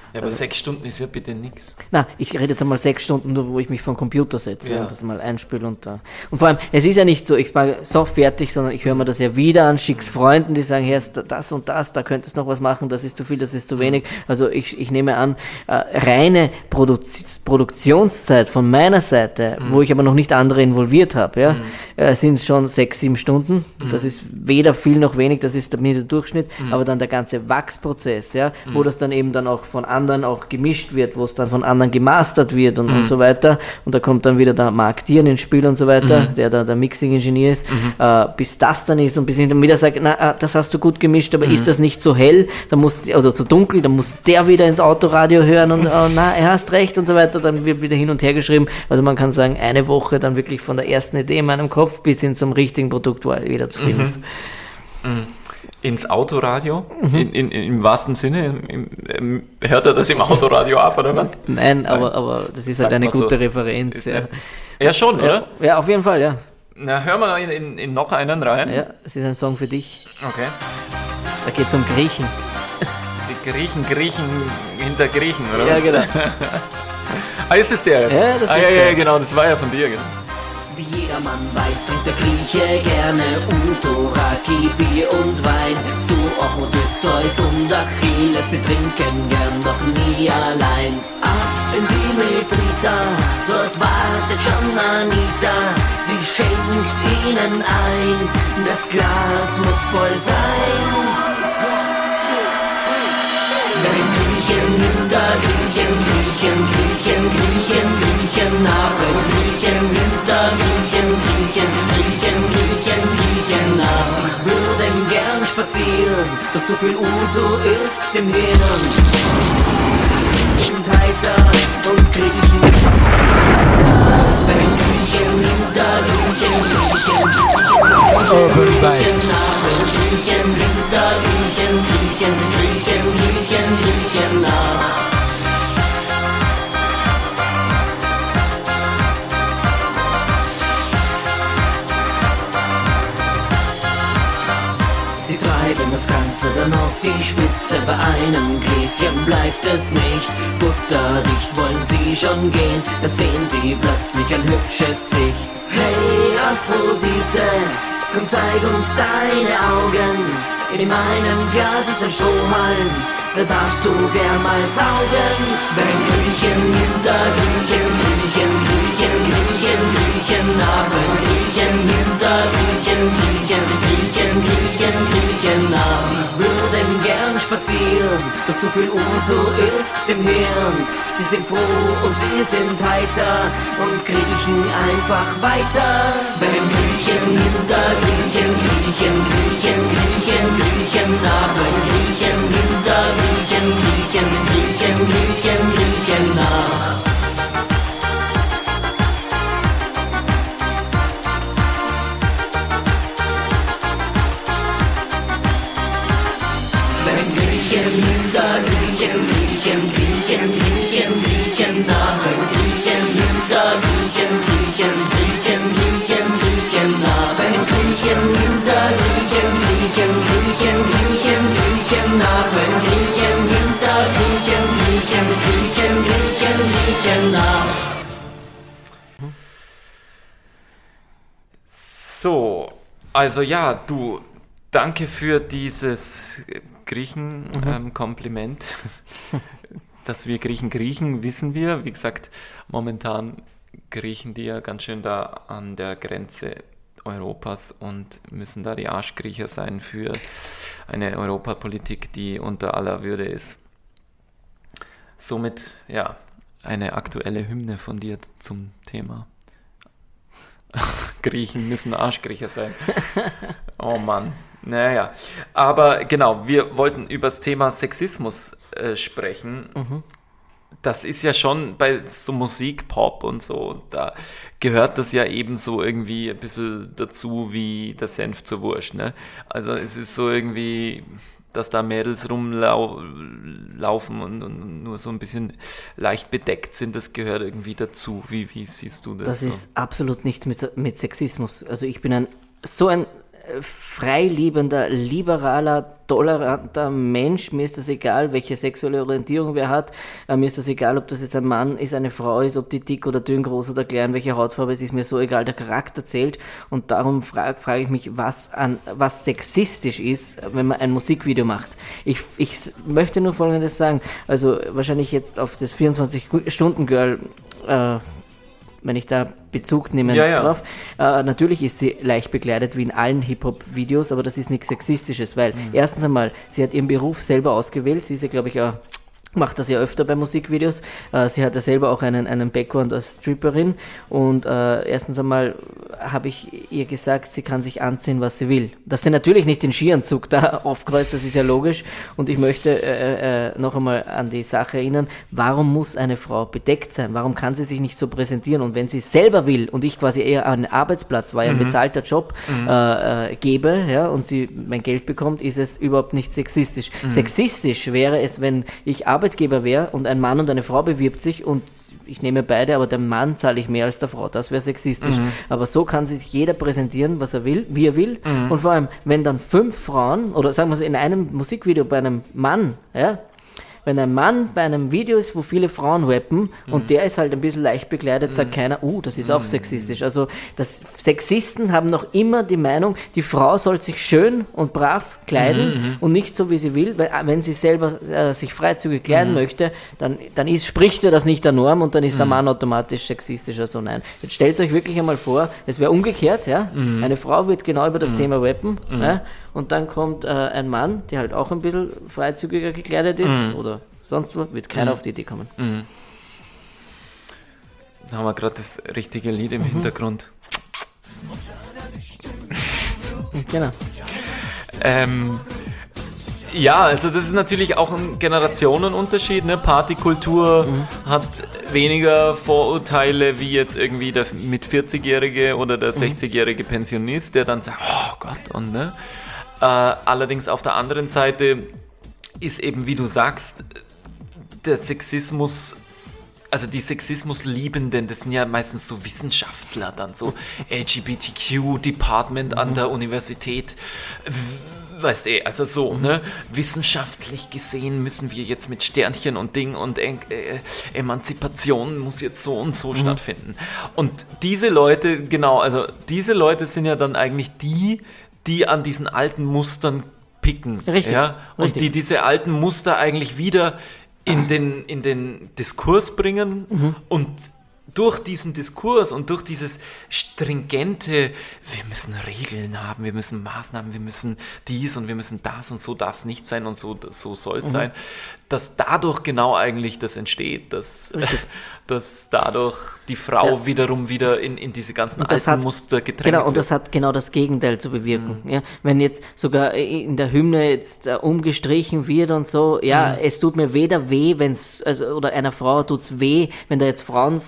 Ja, aber 6 Stunden ist ja bitte nichts. Na, ich rede jetzt einmal 6 Stunden, nur wo ich mich vom Computer setze Ja. und das mal einspiele und da. Und vor allem, es ist ja nicht so, ich war so fertig, sondern ich höre mir das ja wieder an, schick's Freunden, die sagen, hey, das und das, da könntest du noch was machen, das ist zu viel, das ist zu wenig. Also ich nehme an, reine Produktionszeit von meiner Seite, wo ich aber noch nicht andere involviert habe, ja, sind es schon 6, 7 Stunden. Das ist weder viel noch wenig, das ist bei mir der Durchschnitt, aber dann der ganze Wachsprozess, ja, wo das dann eben dann auch von anderen auch gemischt wird, wo es dann von anderen gemastert wird und so weiter. Und da kommt dann wieder der Mark Dieren ins Spiel und so weiter, der da der Mixing-Ingenieur ist, bis das dann ist und bis ich dann wieder sage, na, das hast du gut gemischt, aber ist das nicht so hell, dann oder zu dunkel, dann muss der wieder ins Autoradio hören und na, er hast recht und so weiter, dann wird wieder hin und her geschrieben. Also man kann sagen, eine Woche dann wirklich von der ersten Idee in meinem Kopf bis hin zum richtigen Produkt, wo er wieder zufrieden ist. Ins Autoradio? Im wahrsten Sinne? Hört er das im Autoradio ab, oder was? Nein, aber das ist halt eine gute Referenz. Ja. Ja, schon, oder? Ja, auf jeden Fall, ja. Na, hören wir in noch einen rein. Ja, es ist ein Song für dich. Okay. Da geht es um Griechen. Die Griechen hinter Griechen, oder? Ja, genau. Ist es der? Ja, das ist ja, der. genau, das war ja von dir. Genau. Wie jedermann weiß, trinkt der Grieche gerne Uso, Raki, Bier und Wein. So auch Odysseus und Achilles, sie trinken gern, doch nie allein. Ab in die Metrita, dort wartet schon Anita. Sie schenkt ihnen ein, das Glas muss voll sein. Wenn Griechen hinter Griechen, Griechen, Griechen, Griechen, Griechen nach, wenn Griechen hinter Griechen, Griechen, Griechen, Griechen, Griechen nach. Sie würden gern spazieren, doch so viel Uso ist im Hirn. Sind heiter und Griechen weiter, wenn Griechen hinter Griechen, Griechen, Griechen, Griechen nach, wenn Griechen hinter Griechen, Griechen, Griechen, Griechen, Griechen nach. Sie treiben das Ganze dann auf die Spitze, bei einem Gläschen bleibt es nicht. Butterdicht wollen sie schon gehen, da sehen sie plötzlich ein hübsches Gesicht. Hey Aphrodite, komm zeig uns deine Augen. In meinem Glas ist ein Strohhalm, da darfst du gern mal saugen. Wenn Griechen hinter Griechen, Griechen, Griechen, Griechen, Griechen nach, wenn Griechen hinter Griechen, Griechen, Griechen, Griechen, Griechen nach. Sie würden gern spazieren, doch so viel Uso ist im Hirn. Sie sind froh und sie sind heiter und kriechen einfach weiter. Wenn Griechen hinter Griechen, Griechen, Griechen, Griechen, Griechen nach, wenn Griechen hinter Griechen, Griechen, Griechen, Griechen, Griechen nach. Wenn Griechen hinter Griechen, Griechen, Griechen, Griechen, Griechen nach, wenn Griechen hinter Griechen, Griechen, Griechen, Griechen, Griechen nach, wenn Griechen hinter Griechen, Griechen, Griechen, Griechen, Griechen nach, wenn Griechen hinter Griechen, Griechen, Griechen, Griechen, Griechen nach. So, also ja, du, danke für dieses Griechen-Kompliment. Dass wir Griechen, wissen wir. Wie gesagt, momentan griechen die ja ganz schön da an der Grenze Europas und müssen da die Arschgriecher sein für eine Europapolitik, die unter aller Würde ist. Somit, ja, eine aktuelle Hymne von dir zum Thema. Griechen müssen Arschgriecher sein. Oh Mann. Naja, aber genau, wir wollten über das Thema Sexismus sprechen. Das ist ja schon bei so Musik, Pop und so, da gehört das ja eben so irgendwie ein bisschen dazu wie der Senf zur Wurst, ne? Also es ist so irgendwie, dass da Mädels rumlaufen und nur so ein bisschen leicht bedeckt sind, das gehört irgendwie dazu. Wie siehst du das? Das so? ist absolut nichts mit Sexismus. Also ich bin so ein freiliebender, liberaler, toleranter Mensch. Mir ist das egal, welche sexuelle Orientierung wer hat. Mir ist das egal, ob das jetzt ein Mann ist, eine Frau ist, ob die dick oder dünn, groß oder klein, welche Hautfarbe, es ist mir so egal, der Charakter zählt. Und darum frage ich mich, was sexistisch ist, wenn man ein Musikvideo macht. Ich möchte nur Folgendes sagen, also wahrscheinlich jetzt auf das 24-Stunden-Girl, wenn ich da Bezug nehme drauf. Natürlich ist sie leicht bekleidet wie in allen Hip-Hop-Videos, aber das ist nichts Sexistisches, weil erstens einmal, sie hat ihren Beruf selber ausgewählt, sie ist ja, glaube ich, auch macht das ja öfter bei Musikvideos. Sie hat ja selber auch einen Background als Stripperin und erstens einmal habe ich ihr gesagt, sie kann sich anziehen, was sie will. Dass sie natürlich nicht den Skianzug da aufkreuzt, das ist ja logisch und ich möchte noch einmal an die Sache erinnern, warum muss eine Frau bedeckt sein? Warum kann sie sich nicht so präsentieren? Und wenn sie selber will und ich quasi eher einen Arbeitsplatz, war ja ein bezahlter Job, gebe, ja, und sie mein Geld bekommt, ist es überhaupt nicht sexistisch. Sexistisch wäre es, wenn ich Arbeitgeber wäre und ein Mann und eine Frau bewirbt sich und ich nehme beide, aber dem Mann zahle ich mehr als der Frau. Das wäre sexistisch. Aber so kann sich jeder präsentieren, was er will, wie er will. Und vor allem, wenn dann 5 Frauen, oder sagen wir es in einem Musikvideo bei einem Mann, ja, wenn ein Mann bei einem Video ist, wo viele Frauen rappen und der ist halt ein bisschen leicht bekleidet, sagt keiner, das ist auch sexistisch. Also Sexisten haben noch immer die Meinung, die Frau soll sich schön und brav kleiden und nicht so, wie sie will, weil wenn sie selber sich freizügig kleiden möchte, dann spricht ja das nicht der Norm und dann ist der Mann automatisch sexistisch. Also nein. Jetzt stellt euch wirklich einmal vor, es wäre umgekehrt, ja? Eine Frau wird genau über das Thema rappen, ja? Und dann kommt ein Mann, der halt auch ein bisschen freizügiger gekleidet ist oder sonst wo, wird keiner auf die Idee kommen. Da haben wir gerade das richtige Lied im Hintergrund. Genau. Ja, also das ist natürlich auch ein Generationenunterschied. Ne? Partykultur hat weniger Vorurteile wie jetzt irgendwie der mit 40-Jährige oder der 60-jährige Pensionist, der dann sagt, oh Gott, und ne? Allerdings auf der anderen Seite ist eben, wie du sagst, der Sexismus, also die Sexismus-Liebenden, das sind ja meistens so Wissenschaftler, dann so LGBTQ-Department an der Universität, weißt du, also so, ne, wissenschaftlich gesehen müssen wir jetzt mit Sternchen und Ding und Emanzipation muss jetzt so und so stattfinden. Und diese Leute, genau, also diese Leute sind ja dann eigentlich die an diesen alten Mustern picken. Richtig. Ja? Und richtig. die diese alten Muster eigentlich wieder in den Diskurs bringen und durch diesen Diskurs und durch dieses stringente, wir müssen Regeln haben, wir müssen Maßnahmen, wir müssen dies und wir müssen das und so darf es nicht sein und so soll es sein, dass dadurch genau eigentlich das entsteht, dass dadurch die Frau wiederum wieder in diese ganzen alten Muster gedrängt wird. Genau, und das hat genau das Gegenteil zu bewirken. Ja, wenn jetzt sogar in der Hymne jetzt umgestrichen wird und so, es tut mir weder weh, wenn's, also, oder einer Frau tut's weh, wenn da jetzt Frauen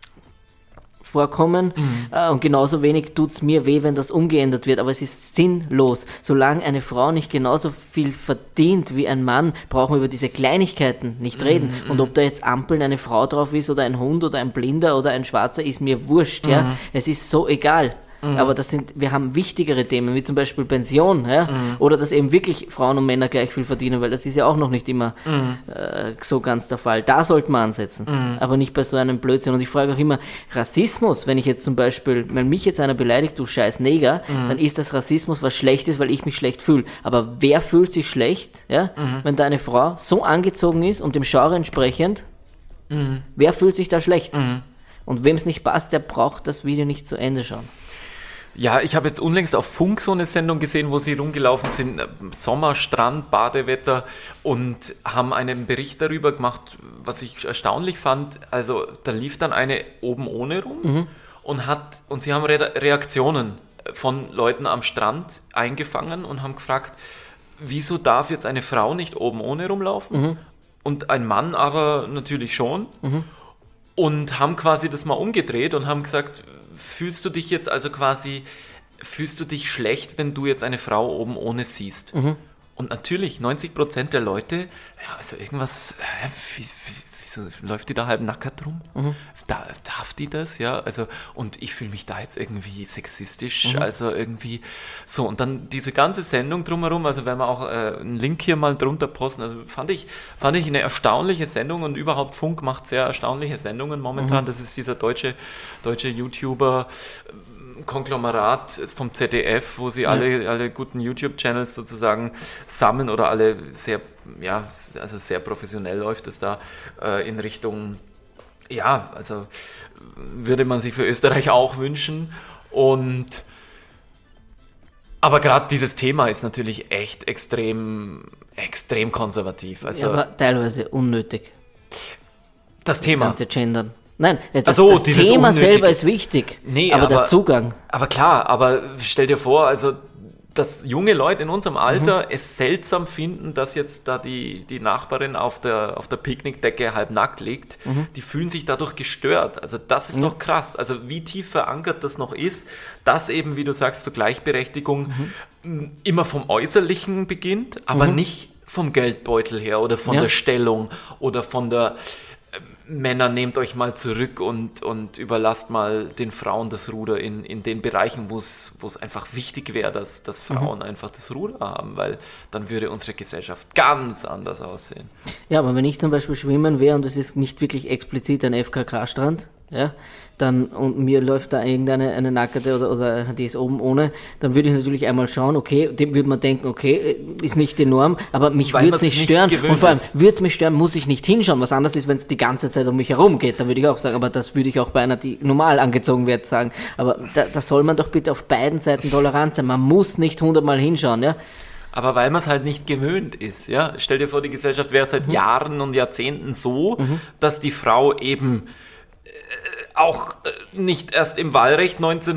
vorkommen und genauso wenig tut's mir weh, wenn das umgeändert wird, aber es ist sinnlos. Solange eine Frau nicht genauso viel verdient wie ein Mann, brauchen wir über diese Kleinigkeiten nicht reden. Und ob da jetzt Ampeln eine Frau drauf ist oder ein Hund oder ein Blinder oder ein Schwarzer, ist mir wurscht. Ja? Es ist so egal. Aber wir haben wichtigere Themen, wie zum Beispiel Pension, ja? Oder dass eben wirklich Frauen und Männer gleich viel verdienen, weil das ist ja auch noch nicht immer so ganz der Fall. Da sollten wir ansetzen, aber nicht bei so einem Blödsinn. Und ich frage auch immer, Rassismus, wenn ich jetzt zum Beispiel, wenn mich jetzt einer beleidigt, du scheiß Neger, dann ist das Rassismus was Schlechtes, weil ich mich schlecht fühle. Aber wer fühlt sich schlecht, ja? Wenn da eine Frau so angezogen ist und dem Genre entsprechend, wer fühlt sich da schlecht? Und wem es nicht passt, der braucht das Video nicht zu Ende schauen. Ja, ich habe jetzt unlängst auf Funk so eine Sendung gesehen, wo sie rumgelaufen sind, Sommer, Strand, Badewetter und haben einen Bericht darüber gemacht, was ich erstaunlich fand. Also da lief dann eine oben ohne rum und sie haben Reaktionen von Leuten am Strand eingefangen und haben gefragt, wieso darf jetzt eine Frau nicht oben ohne rumlaufen und ein Mann aber natürlich schon und haben quasi das mal umgedreht und haben gesagt, fühlst du dich schlecht, wenn du jetzt eine Frau oben ohne siehst? Und natürlich, 90% der Leute, ja, also irgendwas, wieso läuft die da halb nackert rum? Darf die das? Ja, also, und ich fühle mich da jetzt irgendwie sexistisch, also irgendwie so. Und dann diese ganze Sendung drumherum, also werden wir auch einen Link hier mal drunter posten, also fand ich eine erstaunliche Sendung und überhaupt Funk macht sehr erstaunliche Sendungen momentan. Das ist dieser deutsche YouTuber Konglomerat vom ZDF, wo sie alle guten YouTube-Channels sozusagen sammeln oder alle sehr professionell läuft es da in Richtung, ja, also würde man sich für Österreich auch wünschen. Aber gerade dieses Thema ist natürlich echt extrem konservativ. Also, ja, aber teilweise unnötig. Das Thema. Das ganze Gendern. Nein, das Thema Unnötige selber ist wichtig, aber der Zugang. Aber klar, aber stell dir vor, also dass junge Leute in unserem Alter es seltsam finden, dass jetzt da die Nachbarin auf der Picknickdecke halb nackt liegt, die fühlen sich dadurch gestört. Also das ist doch krass. Also wie tief verankert das noch ist, dass eben, wie du sagst, zur Gleichberechtigung immer vom Äußerlichen beginnt, aber nicht vom Geldbeutel her oder von der Stellung oder von der Männer, nehmt euch mal zurück und überlasst mal den Frauen das Ruder in den Bereichen, wo es einfach wichtig wäre, dass Frauen einfach das Ruder haben, weil dann würde unsere Gesellschaft ganz anders aussehen. Ja, aber wenn ich zum Beispiel schwimmen wäre und es ist nicht wirklich explizit ein FKK-Strand, ja, dann, und mir läuft da eine Nackerte oder die ist oben ohne, dann würde ich natürlich einmal schauen, okay, dem würde man denken, okay, ist nicht die Norm, aber mich würde es nicht stören. Und vor allem, würde es mich stören, muss ich nicht hinschauen. Was anderes ist, wenn es die ganze Zeit um mich herum geht, dann würde ich auch sagen, aber das würde ich auch bei einer, die normal angezogen wird, sagen. Aber da soll man doch bitte auf beiden Seiten tolerant sein. Man muss nicht 100-mal hinschauen, ja. Aber weil man es halt nicht gewöhnt ist, ja. Stell dir vor, die Gesellschaft wäre seit Jahren und Jahrzehnten so, dass die Frau eben auch nicht erst im Wahlrecht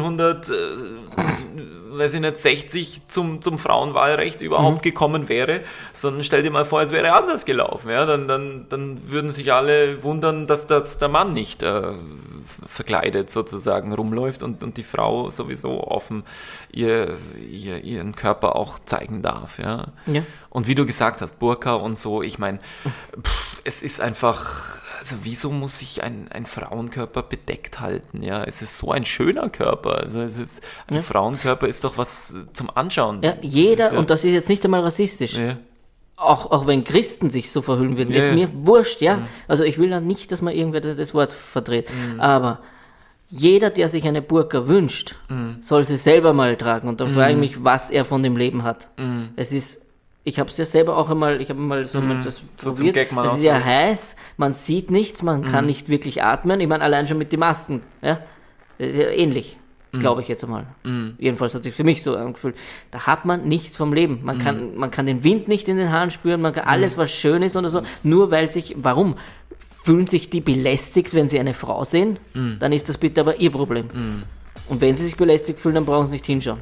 1960 zum Frauenwahlrecht überhaupt gekommen wäre, sondern stell dir mal vor, es wäre anders gelaufen. Ja? Dann würden sich alle wundern, dass der Mann nicht verkleidet sozusagen rumläuft und die Frau sowieso offen ihren Körper auch zeigen darf. Ja? Ja. Und wie du gesagt hast, Burka und so, ich meine, es ist einfach... Also wieso muss sich ein Frauenkörper bedeckt halten? Ja, es ist so ein schöner Körper. Also ein Frauenkörper ist doch was zum Anschauen. Ja, jeder, und das ist jetzt nicht einmal rassistisch. Ja. Auch wenn Christen sich so verhüllen würden, ist mir wurscht, ja. Also ich will ja nicht, dass man irgendwer das Wort verdreht. Aber jeder, der sich eine Burka wünscht, soll sie selber mal tragen. Und dann frage ich mich, was er von dem Leben hat. Es ist... Ich habe es ja selber auch einmal, das probiert. Es ist ja heiß, man sieht nichts, man kann nicht wirklich atmen. Ich meine, allein schon mit den Masken, ja, das ist ja ähnlich, glaube ich jetzt einmal. Jedenfalls hat sich für mich so angefühlt. Da hat man nichts vom Leben. Man kann den Wind nicht in den Haaren spüren, man kann alles, was schön ist oder so, nur weil warum? Fühlen sich die belästigt, wenn sie eine Frau sehen? Dann ist das bitte aber ihr Problem. Und wenn sie sich belästigt fühlen, dann brauchen sie nicht hinschauen.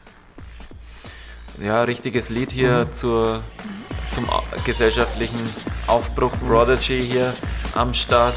Ja, richtiges Lied hier zum gesellschaftlichen Aufbruch. Prodigy hier am Start.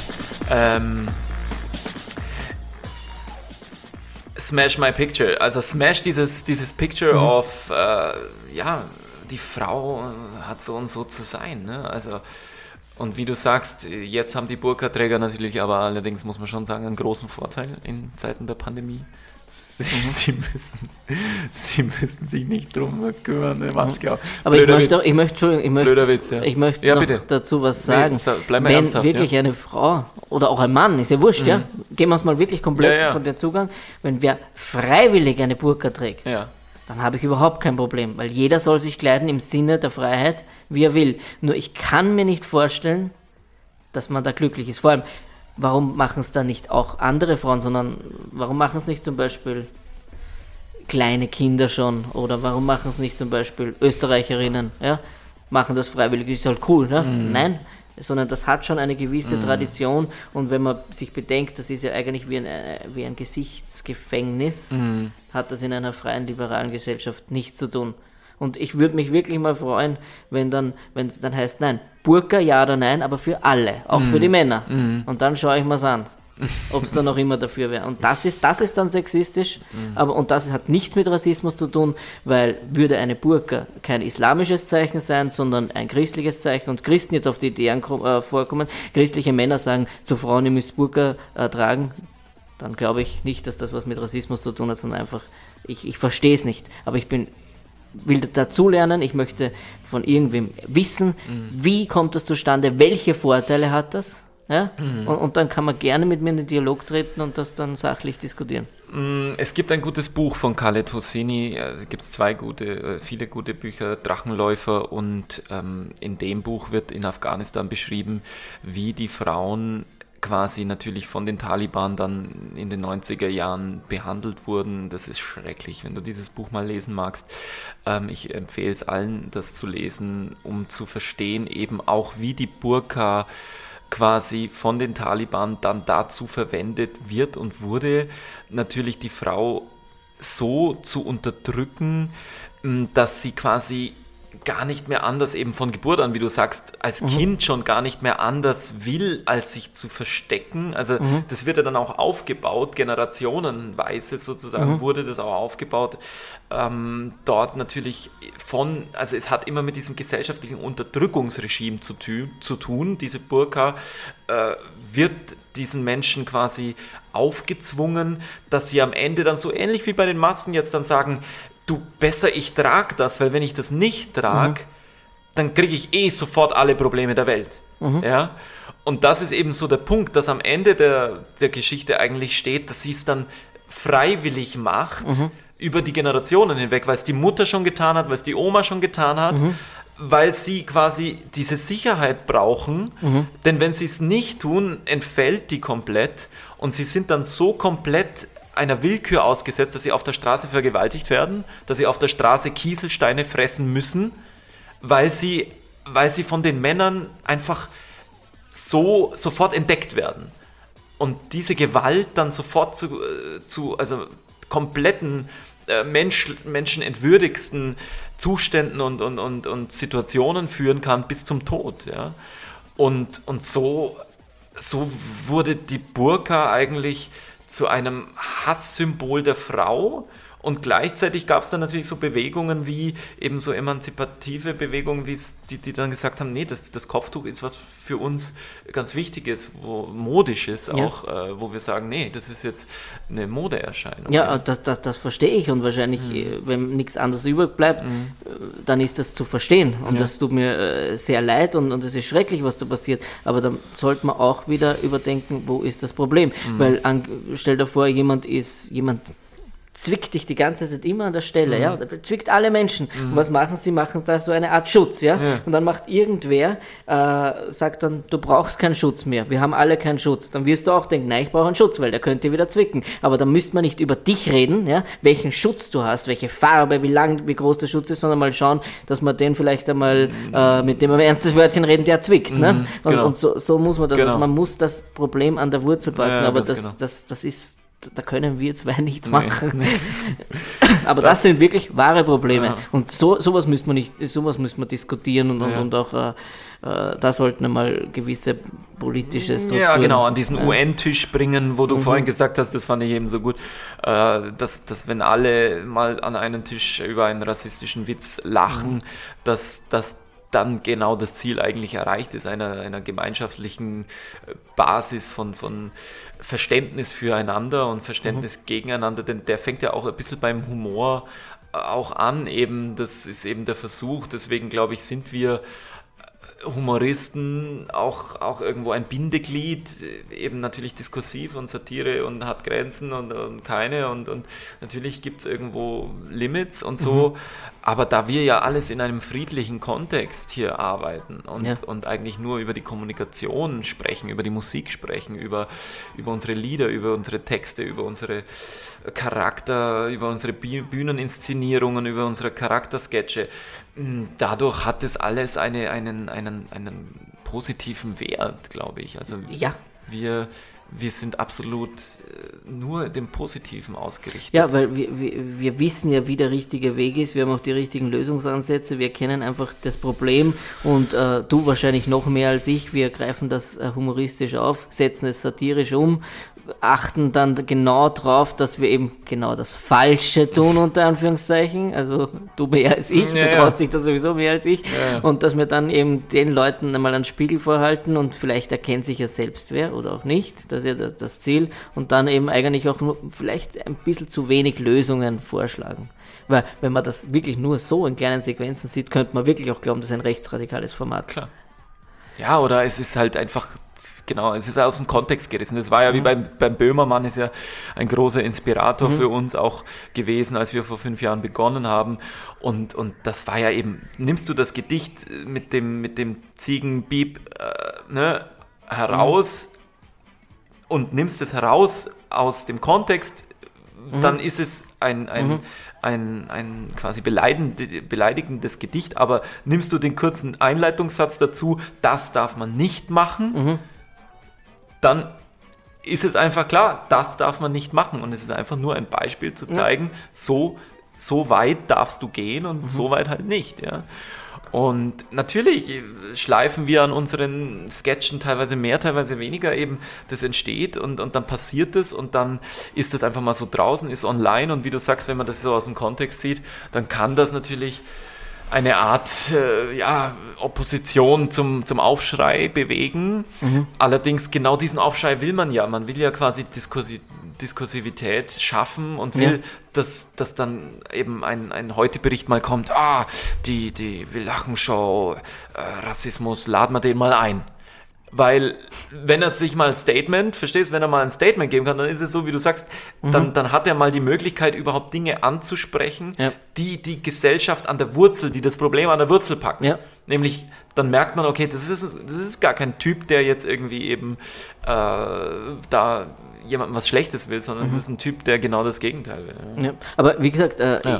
Smash My Picture. Also smash dieses Picture of, die Frau hat so und so zu sein. Ne? Also, und wie du sagst, jetzt haben die Burka-Träger natürlich, aber allerdings muss man schon sagen, einen großen Vorteil in Zeiten der Pandemie. Sie müssen sich nicht drum kümmern, eine Maske auf. Aber ich möchte bitte. Dazu was sagen. Bleib mal wenn ernsthaft, wirklich eine Frau oder auch ein Mann, ist ja wurscht, ja, gehen wir es mal wirklich komplett von der Zugang, wenn wer freiwillig eine Burka trägt, dann habe ich überhaupt kein Problem, weil jeder soll sich kleiden im Sinne der Freiheit, wie er will. Nur ich kann mir nicht vorstellen, dass man da glücklich ist. Vor allem, warum machen es dann nicht auch andere Frauen, sondern warum machen es nicht zum Beispiel kleine Kinder schon? Oder warum machen es nicht zum Beispiel Österreicherinnen? Ja? Machen das freiwillig, ist halt cool. Ne? Nein, sondern das hat schon eine gewisse Tradition. Und wenn man sich bedenkt, das ist ja eigentlich wie ein Gesichtsgefängnis, hat das in einer freien, liberalen Gesellschaft nichts zu tun. Und ich würde mich wirklich mal freuen, wenn es dann heißt, nein, Burka ja oder nein, aber für alle, auch für die Männer. Und dann schaue ich mir's an. ob es dann noch immer dafür wäre. Und das ist dann sexistisch, und das hat nichts mit Rassismus zu tun, weil würde eine Burka kein islamisches Zeichen sein, sondern ein christliches Zeichen und Christen jetzt auf die Ideen vorkommen, christliche Männer sagen zu Frauen, ihr müsst Burka tragen, dann glaube ich nicht, dass das was mit Rassismus zu tun hat, sondern einfach, ich verstehe es nicht, aber will dazulernen, ich möchte von irgendwem wissen, wie kommt das zustande, welche Vorteile hat das, ja? Und dann kann man gerne mit mir in den Dialog treten und das dann sachlich diskutieren. Es gibt ein gutes Buch von Khaled Hosseini, es gibt viele gute Bücher, Drachenläufer, und in dem Buch wird in Afghanistan beschrieben, wie die Frauen quasi natürlich von den Taliban dann in den 90er Jahren behandelt wurden. Das ist schrecklich, wenn du dieses Buch mal lesen magst. Ich empfehle es allen, das zu lesen, um zu verstehen eben auch, wie die Burka quasi von den Taliban dann dazu verwendet wird und wurde, natürlich die Frau so zu unterdrücken, dass sie quasi gar nicht mehr anders, eben von Geburt an, wie du sagst, als Kind schon gar nicht mehr anders will, als sich zu verstecken. Also das wird ja dann auch aufgebaut, generationenweise sozusagen wurde das auch aufgebaut. Dort natürlich also es hat immer mit diesem gesellschaftlichen Unterdrückungsregime zu tun. Diese Burka wird diesen Menschen quasi aufgezwungen, dass sie am Ende dann so ähnlich wie bei den Masken jetzt dann sagen, du, besser ich trage das, weil wenn ich das nicht trage, dann kriege ich sofort alle Probleme der Welt. Ja? Und das ist eben so der Punkt, dass am Ende der Geschichte eigentlich steht, dass sie es dann freiwillig macht, über die Generationen hinweg, weil es die Mutter schon getan hat, weil es die Oma schon getan hat, weil sie quasi diese Sicherheit brauchen, denn wenn sie es nicht tun, entfällt die komplett und sie sind dann so komplett einer Willkür ausgesetzt, dass sie auf der Straße vergewaltigt werden, dass sie auf der Straße Kieselsteine fressen müssen, weil sie von den Männern einfach so sofort entdeckt werden. Und diese Gewalt dann sofort zu kompletten menschenentwürdigsten Zuständen und Situationen führen kann bis zum Tod. Ja? Und so wurde die Burka eigentlich zu einem Hasssymbol der Frau, und gleichzeitig gab es dann natürlich so Bewegungen wie eben so emanzipative Bewegungen, die dann gesagt haben, nee, das Kopftuch ist was für uns ganz Wichtiges, Modisches auch, wo wir sagen, nee, das ist jetzt eine Modeerscheinung. Ja, das verstehe ich, und wahrscheinlich, wenn nichts anderes übrig bleibt, dann ist das zu verstehen, und das tut mir sehr leid, und es ist schrecklich, was da passiert, aber dann sollte man auch wieder überdenken, wo ist das Problem, weil stell dir vor, jemand zwickt dich die ganze Zeit immer an der Stelle, ja, oder zwickt alle Menschen. Und was machen sie? Machen da so eine Art Schutz, ja. Und dann macht irgendwer, sagt dann, du brauchst keinen Schutz mehr, wir haben alle keinen Schutz. Dann wirst du auch denken, nein, ich brauche einen Schutz, weil der könnte wieder zwicken. Aber dann müsste man nicht über dich reden, ja, welchen Schutz du hast, welche Farbe, wie lang, wie groß der Schutz ist, sondern mal schauen, dass man den vielleicht einmal, mit dem wir ein ernstes Wörtchen reden, der zwickt, ne? Und so muss man das, also man muss das Problem an der Wurzel packen, aber das ist, da können wir zwei nichts machen. Aber das sind wirklich wahre Probleme. Ja. Und sowas müsste man diskutieren und auch da sollten einmal gewisse politische Strukturen... Ja, genau, an diesen UN-Tisch bringen, wo du vorhin gesagt hast, das fand ich eben so gut, dass wenn alle mal an einem Tisch über einen rassistischen Witz lachen, dass dann genau das Ziel eigentlich erreicht ist, einer gemeinschaftlichen Basis von Verständnis füreinander und Verständnis gegeneinander, denn der fängt ja auch ein bisschen beim Humor auch an, eben, das ist eben der Versuch, deswegen glaube ich, sind wir Humoristen auch irgendwo ein Bindeglied, eben natürlich diskursiv und Satire und hat Grenzen und keine und natürlich gibt es irgendwo Limits und so, aber da wir ja alles in einem friedlichen Kontext hier arbeiten und eigentlich nur über die Kommunikation sprechen, über die Musik sprechen, über unsere Lieder, über unsere Texte, über unsere Charakter, über unsere Bühneninszenierungen, über unsere Charaktersketche, dadurch hat es alles einen positiven Wert, glaube ich. Also wir wir sind absolut nur dem Positiven ausgerichtet. Ja, weil wir wissen ja, wie der richtige Weg ist, wir haben auch die richtigen Lösungsansätze, wir kennen einfach das Problem und du wahrscheinlich noch mehr als ich, wir greifen das humoristisch auf, setzen es satirisch um, achten dann genau drauf, dass wir eben genau das Falsche tun, unter Anführungszeichen, also du mehr als ich, du traust dich da sowieso mehr als ich, und dass wir dann eben den Leuten einmal einen Spiegel vorhalten und vielleicht erkennt sich ja selbst wer oder auch nicht, das ist ja das Ziel, und dann eben eigentlich auch nur vielleicht ein bisschen zu wenig Lösungen vorschlagen. Weil wenn man das wirklich nur so in kleinen Sequenzen sieht, könnte man wirklich auch glauben, das ist ein rechtsradikales Format. Klar. Ja, oder es ist halt einfach, genau, es ist aus dem Kontext gerissen. Das war ja wie beim Böhmermann, ist ja ein großer Inspirator für uns auch gewesen, als wir vor 5 Jahren begonnen haben. Und das war ja eben, nimmst du das Gedicht mit dem Ziegenbieb heraus und nimmst es heraus aus dem Kontext, dann ist es ein quasi beleidigendes Gedicht, aber nimmst du den kurzen Einleitungssatz dazu, das darf man nicht machen, dann ist es einfach klar, das darf man nicht machen, und es ist einfach nur ein Beispiel zu zeigen, so weit darfst du gehen und so weit halt nicht, ja. Und natürlich schleifen wir an unseren Sketchen teilweise mehr, teilweise weniger eben, das entsteht und dann passiert es und dann ist das einfach mal so draußen, ist online, und wie du sagst, wenn man das so aus dem Kontext sieht, dann kann das natürlich eine Art Opposition zum Aufschrei bewegen. Allerdings genau diesen Aufschrei will man ja quasi Diskursivität schaffen und will, dass dann eben ein Heute-Bericht mal kommt, die Wir-Lachen-Show, Rassismus, laden wir den mal ein. Weil, wenn er sich mal ein Statement, verstehst, wenn er mal ein Statement geben kann, dann ist es so, wie du sagst, dann hat er mal die Möglichkeit, überhaupt Dinge anzusprechen, die Gesellschaft an der Wurzel, die das Problem an der Wurzel packen. Ja. Nämlich, dann merkt man, okay, das ist gar kein Typ, der jetzt irgendwie eben da jemandem was Schlechtes will, sondern das ist ein Typ, der genau das Gegenteil will. Ja. Aber wie gesagt,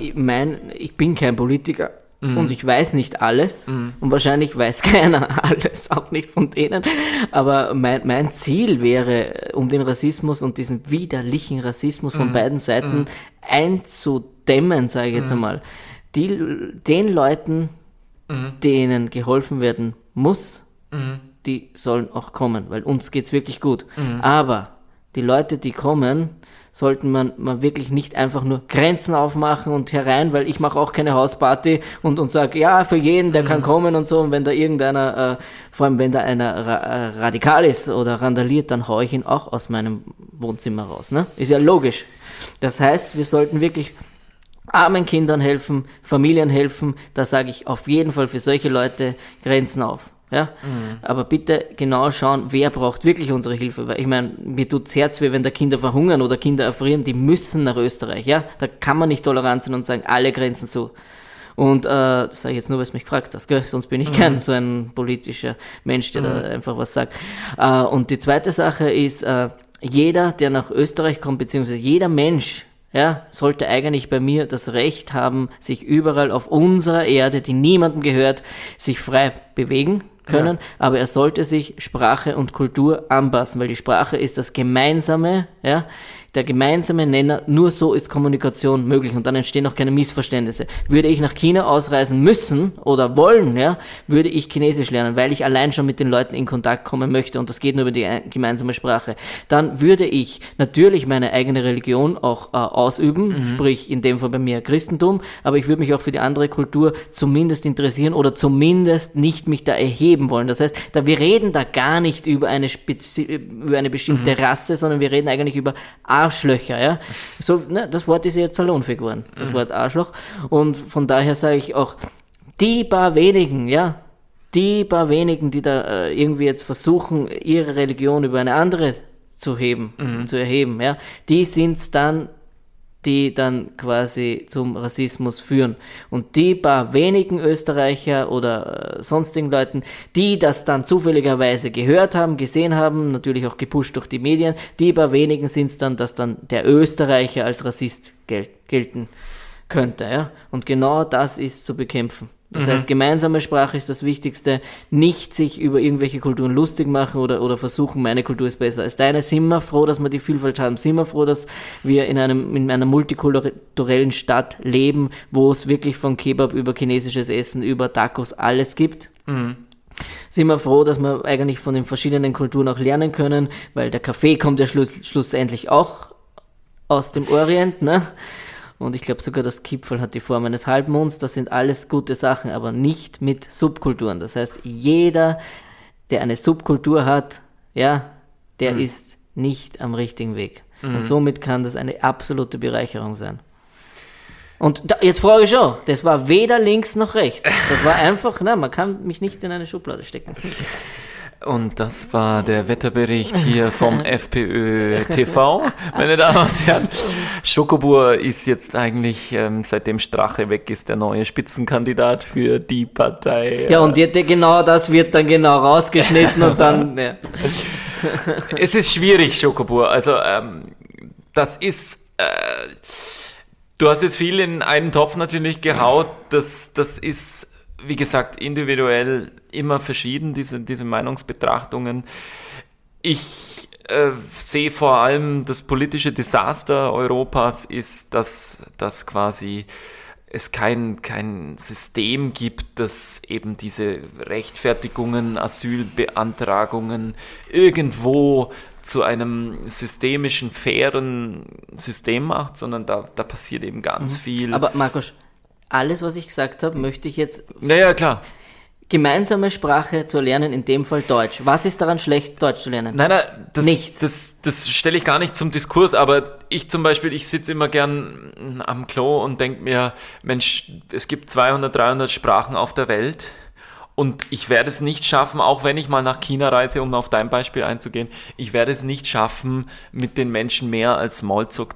ich bin kein Politiker. Und ich weiß nicht alles und wahrscheinlich weiß keiner alles, auch nicht von denen, aber mein Ziel wäre, um den Rassismus und diesen widerlichen Rassismus von beiden Seiten einzudämmen, sage ich jetzt einmal, den Leuten, denen geholfen werden muss, die sollen auch kommen, weil uns geht's wirklich gut. Aber die Leute, die kommen, sollten man wirklich nicht einfach nur Grenzen aufmachen und herein, weil ich mache auch keine Hausparty und sage, ja, für jeden, der kann kommen und so, und wenn da irgendeiner, vor allem wenn da einer radikal ist oder randaliert, dann haue ich ihn auch aus meinem Wohnzimmer raus, ne? Ist ja logisch. Das heißt, wir sollten wirklich armen Kindern helfen, Familien helfen, da sage ich auf jeden Fall für solche Leute Grenzen auf. Ja, aber bitte genau schauen, wer braucht wirklich unsere Hilfe, weil ich meine, mir tut's Herz weh, wenn da Kinder verhungern oder Kinder erfrieren, die müssen nach Österreich, ja, da kann man nicht tolerant sein und sagen, alle Grenzen zu. Und das sage ich jetzt nur, weil du mich gefragt hast, gell? Sonst bin ich kein so ein politischer Mensch, der da einfach was sagt. Und die zweite Sache ist, jeder, der nach Österreich kommt, beziehungsweise jeder Mensch, ja, sollte eigentlich bei mir das Recht haben, sich überall auf unserer Erde, die niemandem gehört, sich frei bewegen können, aber er sollte sich Sprache und Kultur anpassen, weil die Sprache ist das Gemeinsame, ja, der gemeinsame Nenner, nur so ist Kommunikation möglich und dann entstehen auch keine Missverständnisse. Würde ich nach China ausreisen müssen oder wollen, ja, würde ich Chinesisch lernen, weil ich allein schon mit den Leuten in Kontakt kommen möchte und das geht nur über die gemeinsame Sprache. Dann würde ich natürlich meine eigene Religion auch ausüben, sprich in dem Fall bei mir Christentum, aber ich würde mich auch für die andere Kultur zumindest interessieren oder zumindest nicht mich da erheben wollen. Das heißt, wir reden da gar nicht über eine bestimmte Rasse, sondern wir reden eigentlich über Arschlöcher, ja. So, ne, das Wort ist ja jetzt salonfähig geworden, das Wort Arschloch. Und von daher sage ich auch, die paar wenigen, die da irgendwie jetzt versuchen, ihre Religion über eine andere zu erheben, ja, die sind's dann, die dann quasi zum Rassismus führen. Und die paar wenigen Österreicher oder sonstigen Leuten, die das dann zufälligerweise gehört haben, gesehen haben, natürlich auch gepusht durch die Medien, die paar wenigen sind es dann, dass dann der Österreicher als Rassist gelten könnte. Ja? Und genau das ist zu bekämpfen. Das heißt, gemeinsame Sprache ist das Wichtigste, nicht sich über irgendwelche Kulturen lustig machen oder versuchen, meine Kultur ist besser als deine. Sind wir froh, dass wir die Vielfalt haben? Sind wir froh, dass wir in einer multikulturellen Stadt leben, wo es wirklich von Kebab über chinesisches Essen, über Tacos alles gibt? Sind wir froh, dass wir eigentlich von den verschiedenen Kulturen auch lernen können, weil der Kaffee kommt ja schlussendlich auch aus dem Orient, ne? Und ich glaube sogar, das Kipferl hat die Form eines Halbmonds. Das sind alles gute Sachen, aber nicht mit Subkulturen. Das heißt, jeder, der eine Subkultur hat, ja, der ist nicht am richtigen Weg. Und somit kann das eine absolute Bereicherung sein. Und jetzt frage ich schon, das war weder links noch rechts. Das war einfach, man kann mich nicht in eine Schublade stecken. Und das war der Wetterbericht hier vom FPÖ TV, meine Damen und Herren. Schokobur ist jetzt eigentlich, seitdem Strache weg ist, der neue Spitzenkandidat für die Partei. Ja, und genau das wird dann genau rausgeschnitten und dann, ja. Es ist schwierig, Schokobur. Also, das ist, du hast jetzt viel in einen Topf natürlich gehaut. Das ist, wie gesagt, individuell immer verschieden, diese Meinungsbetrachtungen. Ich sehe vor allem das politische Desaster Europas ist, dass quasi es kein System gibt, das eben diese Rechtfertigungen, Asylbeantragungen irgendwo zu einem systemischen, fairen System macht, sondern da passiert eben ganz viel. Aber Markus, alles, was ich gesagt habe, möchte ich jetzt... Naja, klar. Gemeinsame Sprache zu lernen, in dem Fall Deutsch. Was ist daran schlecht, Deutsch zu lernen? Nein, Nichts. Das stelle ich gar nicht zum Diskurs, aber ich sitze immer gern am Klo und denke mir, Mensch, es gibt 200, 300 Sprachen auf der Welt und ich werde es nicht schaffen, auch wenn ich mal nach China reise, um auf dein Beispiel einzugehen, ich werde es nicht schaffen, mit den Menschen mehr als Smalltalk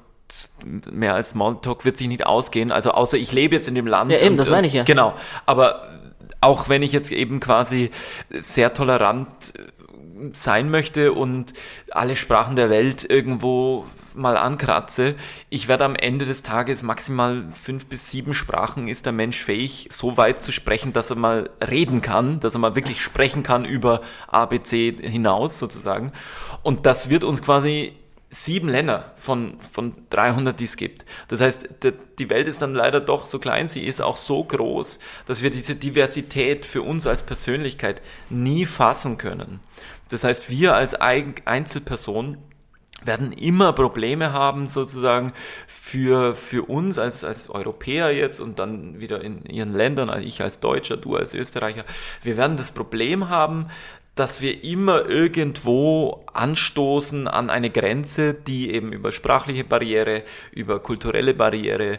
wird sich nicht ausgehen, also außer ich lebe jetzt in dem Land. Ja, eben, das meine ich ja. Genau, aber auch wenn ich jetzt eben quasi sehr tolerant sein möchte und alle Sprachen der Welt irgendwo mal ankratze, ich werde am Ende des Tages maximal 5 bis 7 Sprachen ist der Mensch fähig, so weit zu sprechen, dass er mal reden kann, dass er mal wirklich sprechen kann über ABC hinaus sozusagen. Und das wird uns quasi 7 Länder von 300, die es gibt. Das heißt, die Welt ist dann leider doch so klein, sie ist auch so groß, dass wir diese Diversität für uns als Persönlichkeit nie fassen können. Das heißt, wir als Einzelperson werden immer Probleme haben, sozusagen für uns als Europäer jetzt und dann wieder in ihren Ländern, also ich als Deutscher, du als Österreicher, wir werden das Problem haben, dass wir immer irgendwo anstoßen an eine Grenze, die eben über sprachliche Barriere, über kulturelle Barriere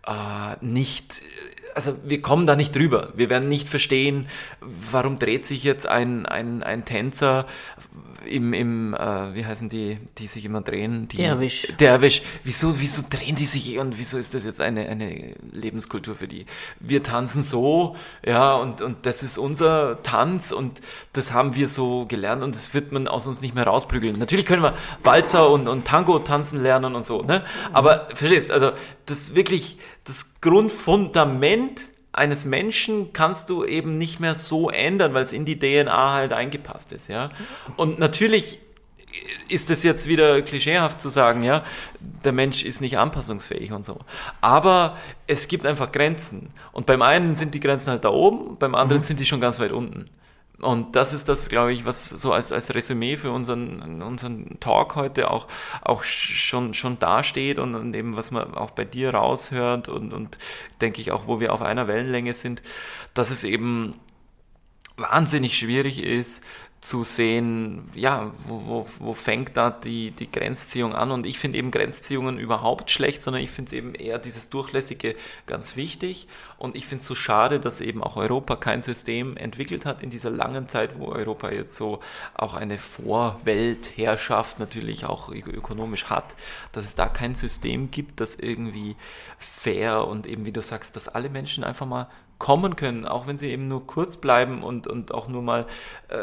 also wir kommen da nicht drüber. Wir werden nicht verstehen, warum dreht sich jetzt ein Tänzer wie heißen die sich immer drehen? Derwisch. Wieso drehen die sich und wieso ist das jetzt eine Lebenskultur für die? Wir tanzen so, ja, und das ist unser Tanz und das haben wir so gelernt und das wird man aus uns nicht mehr rausprügeln. Natürlich können wir Walzer und Tango tanzen lernen und so, ne? Aber verstehst, also das wirklich, das Grundfundament eines Menschen kannst du eben nicht mehr so ändern, weil es in die DNA halt eingepasst ist, ja. Und natürlich ist es jetzt wieder klischeehaft zu sagen, ja, der Mensch ist nicht anpassungsfähig und so. Aber es gibt einfach Grenzen. Und beim einen sind die Grenzen halt da oben, beim anderen sind die schon ganz weit unten. Und das ist das, glaube ich, was so als Resümee für unseren Talk heute auch schon dasteht und eben, was man auch bei dir raushört und denke ich auch, wo wir auf einer Wellenlänge sind, dass es eben wahnsinnig schwierig ist, zu sehen, ja, wo fängt da die Grenzziehung an? Und ich finde eben Grenzziehungen überhaupt schlecht, sondern ich finde es eben eher dieses Durchlässige ganz wichtig. Und ich finde es so schade, dass eben auch Europa kein System entwickelt hat in dieser langen Zeit, wo Europa jetzt so auch eine Vorweltherrschaft natürlich auch ökonomisch hat, dass es da kein System gibt, das irgendwie fair und eben, wie du sagst, dass alle Menschen einfach mal kommen können, auch wenn sie eben nur kurz bleiben und auch nur mal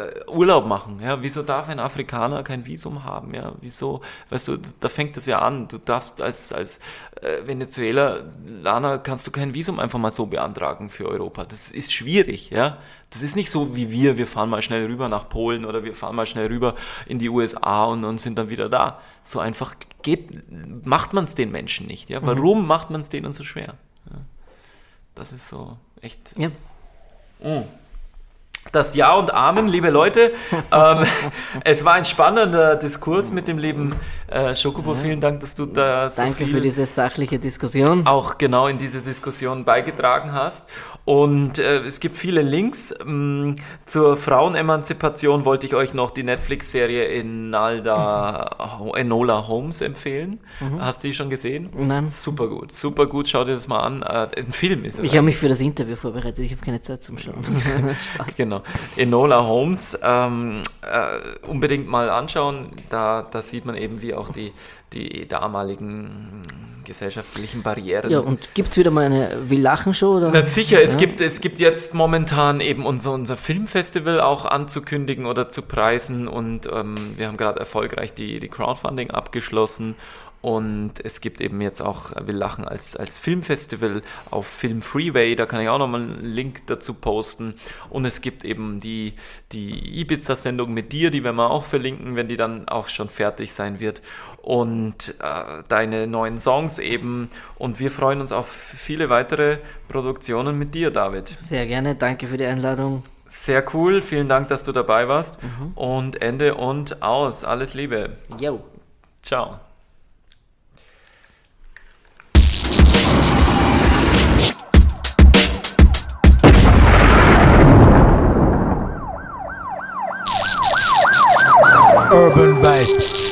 Urlaub machen. Ja? Wieso darf ein Afrikaner kein Visum haben? Ja? Wieso? Weißt du, da fängt das ja an. Du darfst als Venezuelaner kannst du kein Visum einfach mal so beantragen für Europa. Das ist schwierig, ja. Das ist nicht so wie wir fahren mal schnell rüber nach Polen oder wir fahren mal schnell rüber in die USA und sind dann wieder da. So einfach macht man es den Menschen nicht, ja. Warum macht man es denen so schwer? Ja? Das ist so echt. Ja. Das Ja und Amen, liebe Leute. Es war ein spannender Diskurs mit dem lieben Schokobo. Vielen Dank, dass du da so Danke viel für diese sachliche Diskussion. auch genau in diese Diskussion beigetragen hast. Und es gibt viele Links. Zur Frauenemanzipation wollte ich euch noch die Netflix-Serie Enola Holmes empfehlen. Hast du die schon gesehen? Nein. Super gut. Schau dir das mal an. Ein Film ist es. Ich habe mich für das Interview vorbereitet, ich habe keine Zeit zum Schauen. Genau. Enola Holmes, unbedingt mal anschauen. Da sieht man eben, wie auch die damaligen gesellschaftlichen Barrieren. Ja, und gibt es wieder mal eine Will-Lachen-Show? Na sicher, es gibt jetzt momentan eben unser Filmfestival auch anzukündigen oder zu preisen und wir haben gerade erfolgreich die Crowdfunding abgeschlossen. Und es gibt eben jetzt auch Will Lachen als Filmfestival auf Film Freeway, da kann ich auch nochmal einen Link dazu posten. Und es gibt eben die Ibiza-Sendung mit dir, die werden wir auch verlinken, wenn die dann auch schon fertig sein wird. Und deine neuen Songs eben. Und wir freuen uns auf viele weitere Produktionen mit dir, David. Sehr gerne, danke für die Einladung. Sehr cool, vielen Dank, dass du dabei warst. Und Ende und aus. Alles Liebe. Jo. Ciao. Urban Vibes.